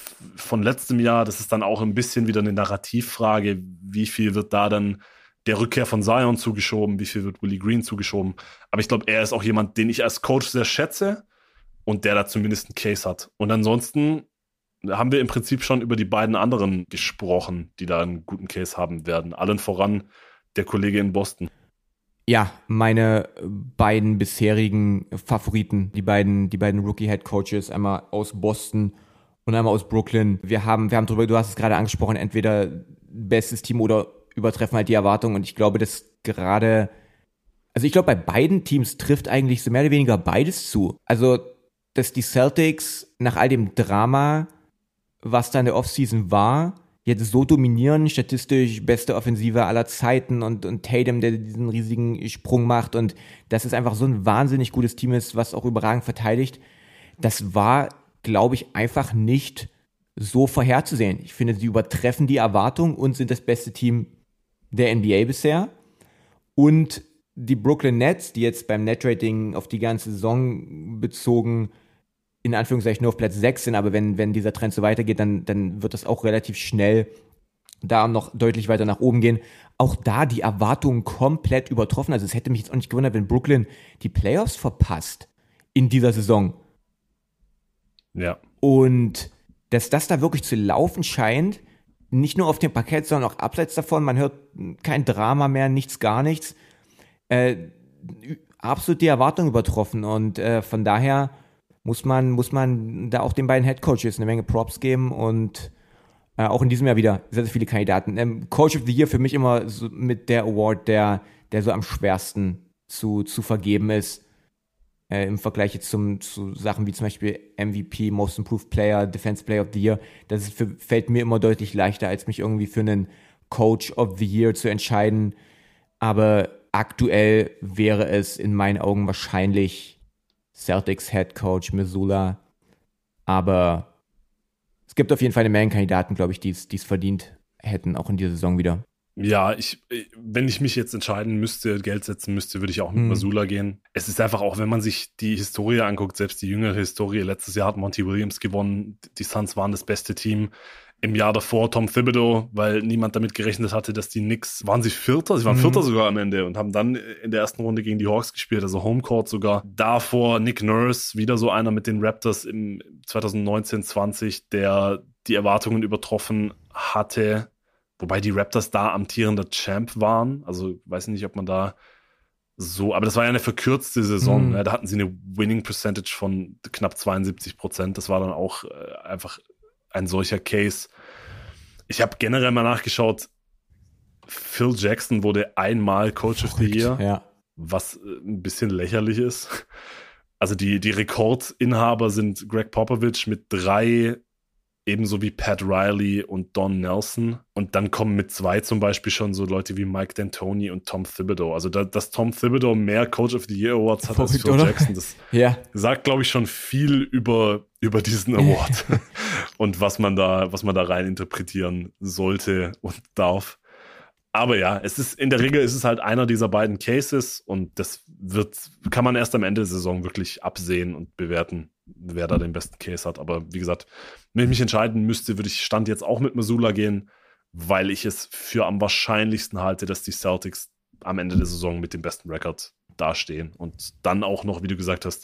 von letztem Jahr. Das ist dann auch ein bisschen wieder eine Narrativfrage, wie viel wird da dann der Rückkehr von Zion zugeschoben, wie viel wird Willie Green zugeschoben. Aber ich glaube, er ist auch jemand, den ich als Coach sehr schätze und der da zumindest einen Case hat. Und ansonsten haben wir im Prinzip schon über die beiden anderen gesprochen, die da einen guten Case haben werden. Allen voran der Kollege in Boston. Ja, meine beiden bisherigen Favoriten, die beiden, die beiden Rookie-Head-Coaches, einmal aus Boston und einmal aus Brooklyn. Wir haben, wir haben drüber, du hast es gerade angesprochen, entweder bestes Team oder übertreffen halt die Erwartungen. Und ich glaube, dass gerade, also ich glaube, bei beiden Teams trifft eigentlich so mehr oder weniger beides zu. Also, dass die Celtics nach all dem Drama, was da in der Offseason war, jetzt so dominieren, statistisch beste Offensive aller Zeiten und, und Tatum, der diesen riesigen Sprung macht und dass es einfach so ein wahnsinnig gutes Team ist, was auch überragend verteidigt, das war, glaube ich, einfach nicht so vorherzusehen. Ich finde, sie übertreffen die Erwartungen und sind das beste Team der N B A bisher. Und die Brooklyn Nets, die jetzt beim Net-Rating auf die ganze Saison bezogen in Anführungszeichen nur auf Platz sechs sind, aber wenn, wenn dieser Trend so weitergeht, dann, dann wird das auch relativ schnell da noch deutlich weiter nach oben gehen. Auch da die Erwartungen komplett übertroffen. Also es hätte mich jetzt auch nicht gewundert, wenn Brooklyn die Playoffs verpasst in dieser Saison. Ja. Und dass das da wirklich zu laufen scheint, nicht nur auf dem Parkett, sondern auch abseits davon, man hört kein Drama mehr, nichts, gar nichts. Äh, absolut die Erwartung übertroffen und äh, von daher muss man, muss man da auch den beiden Headcoaches eine Menge Props geben und äh, auch in diesem Jahr wieder sehr, sehr viele Kandidaten. Ähm, Coach of the Year für mich immer so mit der Award, der, der so am schwersten zu, zu vergeben ist. Äh, im Vergleich jetzt zum, zu Sachen wie zum Beispiel M V P, Most Improved Player, Defense Player of the Year. Das ist für, fällt mir immer deutlich leichter, als mich irgendwie für einen Coach of the Year zu entscheiden. Aber aktuell wäre es in meinen Augen wahrscheinlich Celtics Head Coach Mazzulla. Aber es gibt auf jeden Fall eine Menge Kandidaten, glaube ich, die es verdient hätten, auch in dieser Saison wieder. Ja, ich, wenn ich mich jetzt entscheiden müsste, Geld setzen müsste, würde ich auch mit hm. Mazzulla gehen. Es ist einfach auch, wenn man sich die Historie anguckt, selbst die jüngere Historie, letztes Jahr hat Monty Williams gewonnen, die Suns waren das beste Team. Im Jahr davor Tom Thibodeau, weil niemand damit gerechnet hatte, dass die Knicks, waren sie Vierter? Sie waren mhm. Vierter sogar am Ende und haben dann in der ersten Runde gegen die Hawks gespielt, also Homecourt sogar. Davor Nick Nurse, wieder so einer mit den Raptors im zwanzig neunzehn zwanzig, der die Erwartungen übertroffen hatte. Wobei die Raptors da amtierender Champ waren. Also weiß nicht, ob man da so, aber das war ja eine verkürzte Saison. Mhm. Ja, da hatten sie eine Winning Percentage von knapp zweiundsiebzig Prozent. Das war dann auch äh, einfach ein solcher Case. Ich habe generell mal nachgeschaut, Phil Jackson wurde einmal Coach of the Year, ja. was ein bisschen lächerlich ist. Also die, die Rekordinhaber sind Greg Popovich mit drei, ebenso wie Pat Riley und Don Nelson. Und dann kommen mit zwei zum Beispiel schon so Leute wie Mike D'Antoni und Tom Thibodeau. Also da, dass Tom Thibodeau mehr Coach of the Year Awards hat als Phil Jackson, das ja. sagt, glaube ich, schon viel über, über diesen Award und was man da, was man da rein interpretieren sollte und darf. Aber ja, es ist, in der Regel ist es halt einer dieser beiden Cases und das wird, kann man erst am Ende der Saison wirklich absehen und bewerten, wer da den besten Case hat. Aber wie gesagt, wenn ich mich entscheiden müsste, würde ich Stand jetzt auch mit Mazzulla gehen, weil ich es für am wahrscheinlichsten halte, dass die Celtics am Ende der Saison mit dem besten Rekord dastehen und dann auch noch, wie du gesagt hast,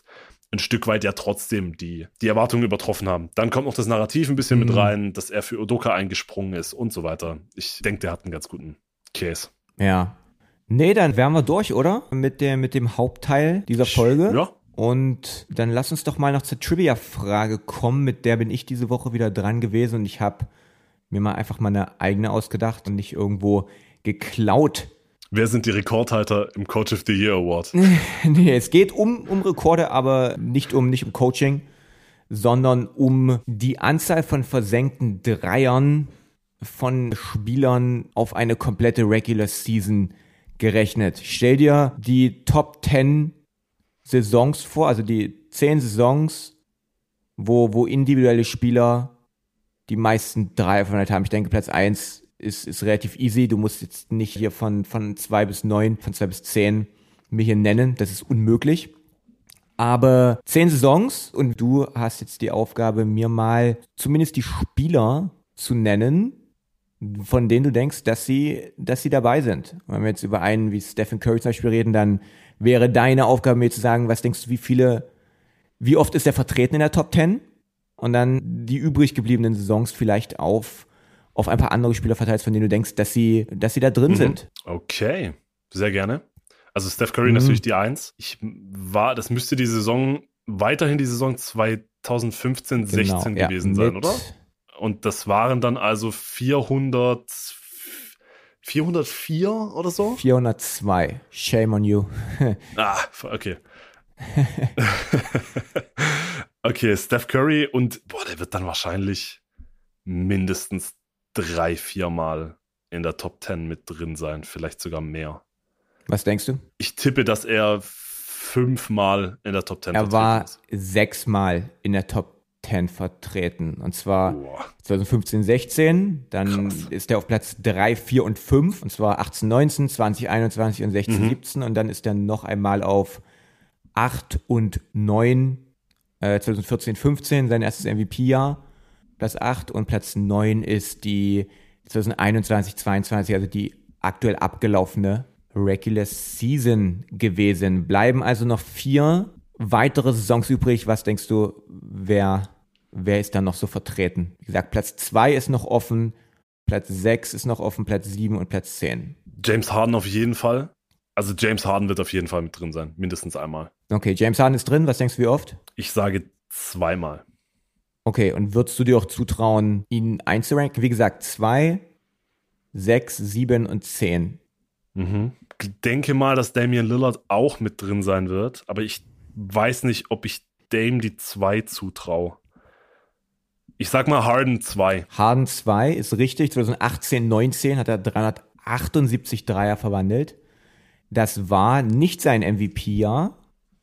ein Stück weit ja trotzdem die, die Erwartungen übertroffen haben. Dann kommt noch das Narrativ ein bisschen mhm. mit rein, dass er für Udoka eingesprungen ist und so weiter. Ich denke, der hat einen ganz guten Case. Ja. Nee, dann wären wir durch, oder? Mit dem, mit dem Hauptteil dieser Folge. Ja. Und dann lass uns doch mal noch zur Trivia-Frage kommen, mit der bin ich diese Woche wieder dran gewesen und ich habe mir mal einfach mal eine eigene ausgedacht und nicht irgendwo geklaut. Wer sind die Rekordhalter im Coach of the Year Award? Nee, es geht um, um Rekorde, aber nicht um, nicht um Coaching, sondern um die Anzahl von versenkten Dreiern von Spielern auf eine komplette Regular Season gerechnet. Stell dir die Top zehn Saisons vor, also die zehn Saisons, wo, wo individuelle Spieler die meisten Dreier verwandelt haben. Ich denke, Platz eins ist, ist relativ easy. Du musst jetzt nicht hier von, von zwei bis neun, von zwei bis zehn mir hier nennen. Das ist unmöglich. Aber zehn Saisons und du hast jetzt die Aufgabe, mir mal zumindest die Spieler zu nennen, von denen du denkst, dass sie, dass sie dabei sind. Wenn wir jetzt über einen wie Stephen Curry zum Beispiel reden, dann wäre deine Aufgabe, mir zu sagen, was denkst du, wie viele, wie oft ist er vertreten in der Top zehn? Und dann die übrig gebliebenen Saisons vielleicht auf auf ein paar andere Spieler verteilst, von denen du denkst, dass sie, dass sie da drin mhm. sind. Okay, sehr gerne. Also Steph Curry Mhm. natürlich die Eins. Ich war, das müsste die Saison, weiterhin die Saison zwanzig fünfzehn sechzehn Genau, ja, gewesen sein, mit- oder? Und das waren dann also vierhundert, vierhundertvier oder so? vierhundertzwei. Shame on you. Ah, okay. Okay, Steph Curry und boah, der wird dann wahrscheinlich mindestens drei, vier Mal in der Top zehn mit drin sein, vielleicht sogar mehr. Was denkst du? Ich tippe, dass er fünfmal in der Top zehn Er vertreten war ist. sechsmal in der Top zehn vertreten. Und zwar Boah. zwanzig fünfzehn sechzehn, dann Krass. ist er auf Platz drei, vier und fünf, und zwar achtzehn neunzehn, zwanzig einundzwanzig und sechzehn Mhm. siebzehn, und dann ist er noch einmal auf acht und neun, äh, zwanzig vierzehn fünfzehn, sein erstes M V P-Jahr, Platz acht, und Platz neun ist die zwanzig einundzwanzig zweiundzwanzig, also die aktuell abgelaufene Regular Season gewesen. Bleiben also noch vier weitere Saisons übrig. Was denkst du, wer, wer ist da noch so vertreten? Wie gesagt, Platz zwei ist noch offen, Platz sechs ist noch offen, Platz sieben und Platz zehn. James Harden auf jeden Fall. Also James Harden wird auf jeden Fall mit drin sein, mindestens einmal. Okay, James Harden ist drin. Was denkst du, wie oft? Ich sage zweimal. Okay, und würdest du dir auch zutrauen, ihn einzuranken? Wie gesagt, zwei, sechs, sieben und zehn. Mhm. Ich denke mal, dass Damian Lillard auch mit drin sein wird, aber ich weiß nicht, ob ich Dame die zwei zutraue. Ich sag mal Harden zwei. Harden zwei ist richtig. zwanzig achtzehn neunzehn hat er dreihundertachtundsiebzig Dreier verwandelt. Das war nicht sein M V P-Jahr.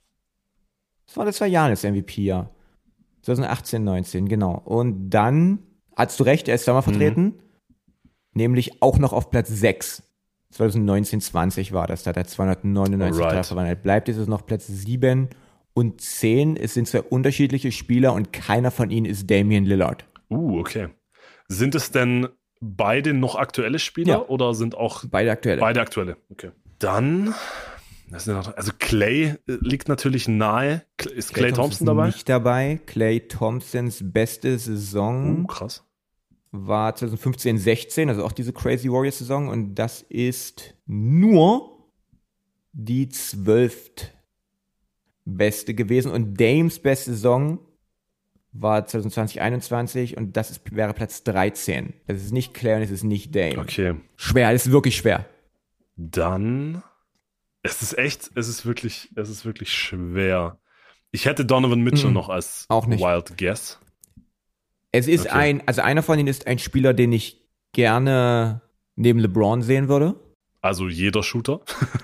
Das war das war Giannis M V P-Jahr. zwanzig achtzehn neunzehn, genau. Und dann, hast du recht, er ist zweimal vertreten, nämlich auch noch auf Platz sechs. zwanzig neunzehn zwanzig war das, da hat er zweihundertneunundneunzig Alright. Dreier verwandelt. Bleibt jetzt noch Platz sieben und zehn. Es sind zwei unterschiedliche Spieler und keiner von ihnen ist Damian Lillard. Uh, okay. Sind es denn beide noch aktuelle Spieler Ja. oder sind auch Beide aktuelle. beide aktuelle? Okay. Dann, das sind noch, also Clay äh, liegt natürlich nahe. Cl- Ist Clay, Thompson ist dabei? Nicht dabei. Clay Thompsons beste Saison Uh, krass. war zwanzig fünfzehn sechzehn, also auch diese Crazy Warriors Saison, und das ist nur die zwölft beste gewesen, und Dames beste Saison war zwanzig zwanzig einundzwanzig, und das ist, wäre Platz dreizehn. Das ist nicht Clay und es ist nicht Dame. Okay. Schwer, das ist wirklich schwer. Dann, es ist echt, es ist wirklich, es ist wirklich schwer. Ich hätte Donovan Mitchell Mhm. noch als Auch nicht. Wild Guess. Es ist Okay. ein, also einer von ihnen ist ein Spieler, den ich gerne neben LeBron sehen würde. Also jeder Shooter.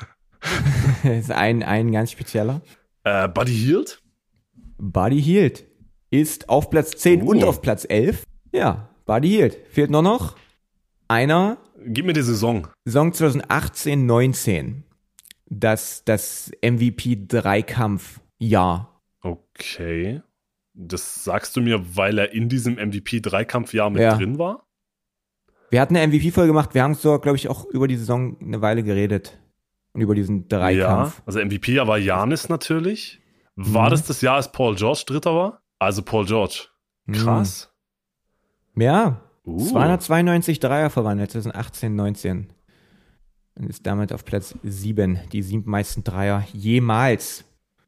Das ist ein, ein ganz spezieller. äh, Buddy Hield? Buddy Hield ist auf Platz zehn Uh. und auf Platz elf. Ja, Buddy Hield. Fehlt nur noch einer. Gib mir die Saison. Saison zwanzig achtzehn neunzehn. Das, das M V P-Dreikampf-Jahr. Okay. Das sagst du mir, weil er in diesem M V P-Dreikampfjahr mit Ja. drin war? Wir hatten eine M V P-Folge gemacht. Wir haben so, glaube ich, auch über die Saison eine Weile geredet. Und über diesen Dreikampf. Ja, also M V P war Giannis natürlich. War Mhm. das das Jahr, als Paul George Dritter war? Also Paul George. Krass. Ja, Uh. zweihundertzweiundneunzig Dreier verwandelt, zweitausendachtzehn neunzehn. Und ist damit auf Platz sieben, die sieben meisten Dreier jemals.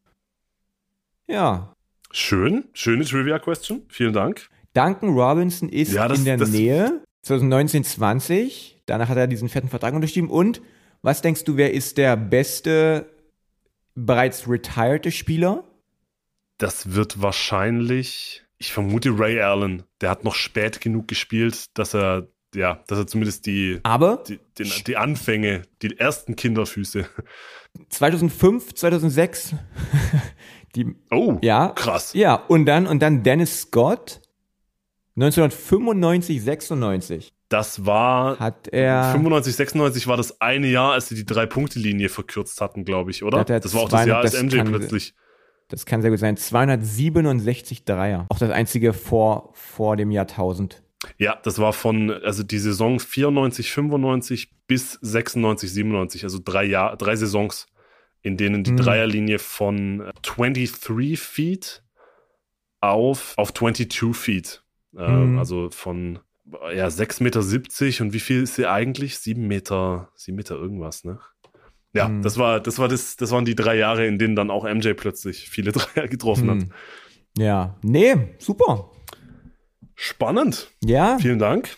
Ja. Schön, schöne Trivia-Question. Vielen Dank. Duncan Robinson ist Ja, das- in der das- Nähe, zweitausendneunzehn zwanzig. Danach hat er diesen fetten Vertrag unterschrieben. Und was denkst du, wer ist der beste bereits retired Spieler? Das wird wahrscheinlich, ich vermute Ray Allen. Der hat noch spät genug gespielt, dass er, ja, dass er zumindest die, Aber die, den, die Anfänge, die ersten Kinderfüße. zweitausendfünf, zweitausendsechs, die, Oh, ja, krass. ja, und dann, und dann Dennis Scott, neunzehnhundertfünfundneunzig, sechsundneunzig, Das war, hat er, fünfundneunzig, sechsundneunzig war das eine Jahr, als sie die Drei-Punkte-Linie verkürzt hatten, glaube ich, oder? Hat er Das war auch das zwei- Jahr, als das M J kann- plötzlich. das kann sehr gut sein, zweihundertsiebenundsechzig Dreier. Auch das einzige vor, vor dem Jahrtausend. Ja, das war von, also die Saison vierundneunzig, fünfundneunzig bis sechsundneunzig, siebenundneunzig, also drei Jahr, drei Saisons, in denen die Hm. Dreierlinie von zweiunddreißig Feet auf, auf zweiundzwanzig Feet, ähm, Hm. also von ja, sechs Meter siebzig und wie viel ist sie eigentlich? sieben Meter, sieben Meter irgendwas, ne? Ja, Hm. das war, das war das, das waren die drei Jahre, in denen dann auch M J plötzlich viele Dreier getroffen hat. Hm. Ja, nee, super. Spannend. Ja, Vielen Dank.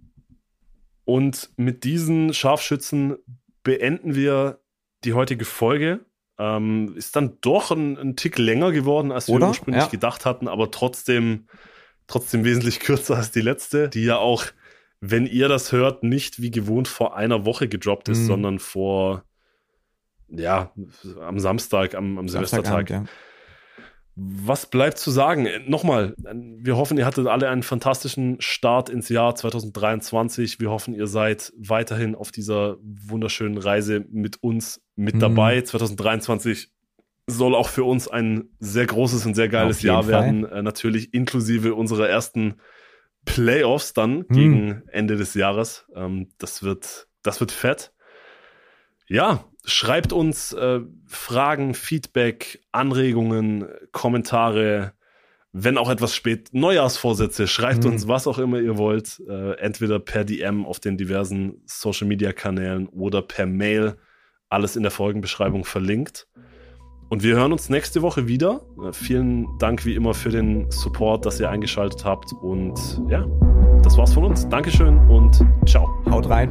Und mit diesen Scharfschützen beenden wir die heutige Folge. Ähm, ist dann doch ein, ein Tick länger geworden, als wir Oder? ursprünglich Ja. gedacht hatten, aber trotzdem, trotzdem wesentlich kürzer als die letzte, die ja auch, wenn ihr das hört, nicht wie gewohnt vor einer Woche gedroppt ist, Mhm. sondern vor, ja, am Samstag, am, am Silvestertag. Samstagabend, ja. Was bleibt zu sagen? Nochmal, wir hoffen, ihr hattet alle einen fantastischen Start ins Jahr zwanzig dreiundzwanzig. Wir hoffen, ihr seid weiterhin auf dieser wunderschönen Reise mit uns mit Mhm. dabei. zwanzig dreiundzwanzig soll auch für uns ein sehr großes und sehr geiles Auf jeden Jahr Fall. werden. Äh, natürlich inklusive unserer ersten Playoffs dann Mhm. gegen Ende des Jahres. Ähm, das wird, das wird fett. Ja, schreibt uns äh, Fragen, Feedback, Anregungen, Kommentare, wenn auch etwas spät, Neujahrsvorsätze, schreibt Mhm. uns, was auch immer ihr wollt, äh, entweder per D M auf den diversen Social-Media-Kanälen oder per Mail, alles in der Folgenbeschreibung verlinkt. Und wir hören uns nächste Woche wieder. Äh, vielen Dank wie immer für den Support, dass ihr eingeschaltet habt und ja, das war's von uns. Dankeschön und ciao. Haut rein.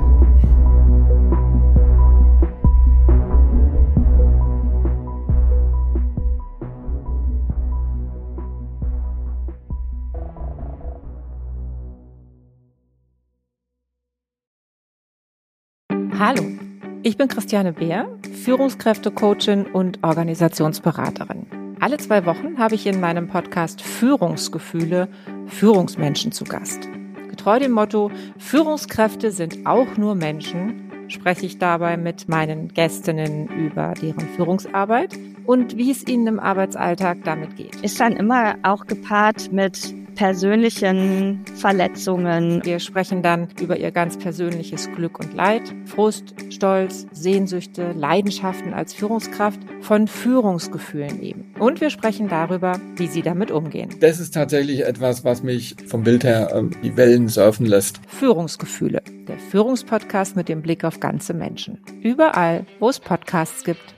Hallo, ich bin Christiane Beer, Führungskräftecoachin und Organisationsberaterin. Alle zwei Wochen habe ich in meinem Podcast Führungsgefühle Führungsmenschen zu Gast. Getreu dem Motto Führungskräfte sind auch nur Menschen, spreche ich dabei mit meinen Gästinnen über deren Führungsarbeit und wie es ihnen im Arbeitsalltag damit geht. Ist dann immer auch gepaart mit persönlichen Verletzungen. Wir sprechen dann über ihr ganz persönliches Glück und Leid, Frust, Stolz, Sehnsüchte, Leidenschaften als Führungskraft, von Führungsgefühlen eben. Und wir sprechen darüber, wie sie damit umgehen. Das ist tatsächlich etwas, was mich vom Bild her ähm, die Wellen surfen lässt. Führungsgefühle, der Führungspodcast mit dem Blick auf ganze Menschen. Überall, wo es Podcasts gibt.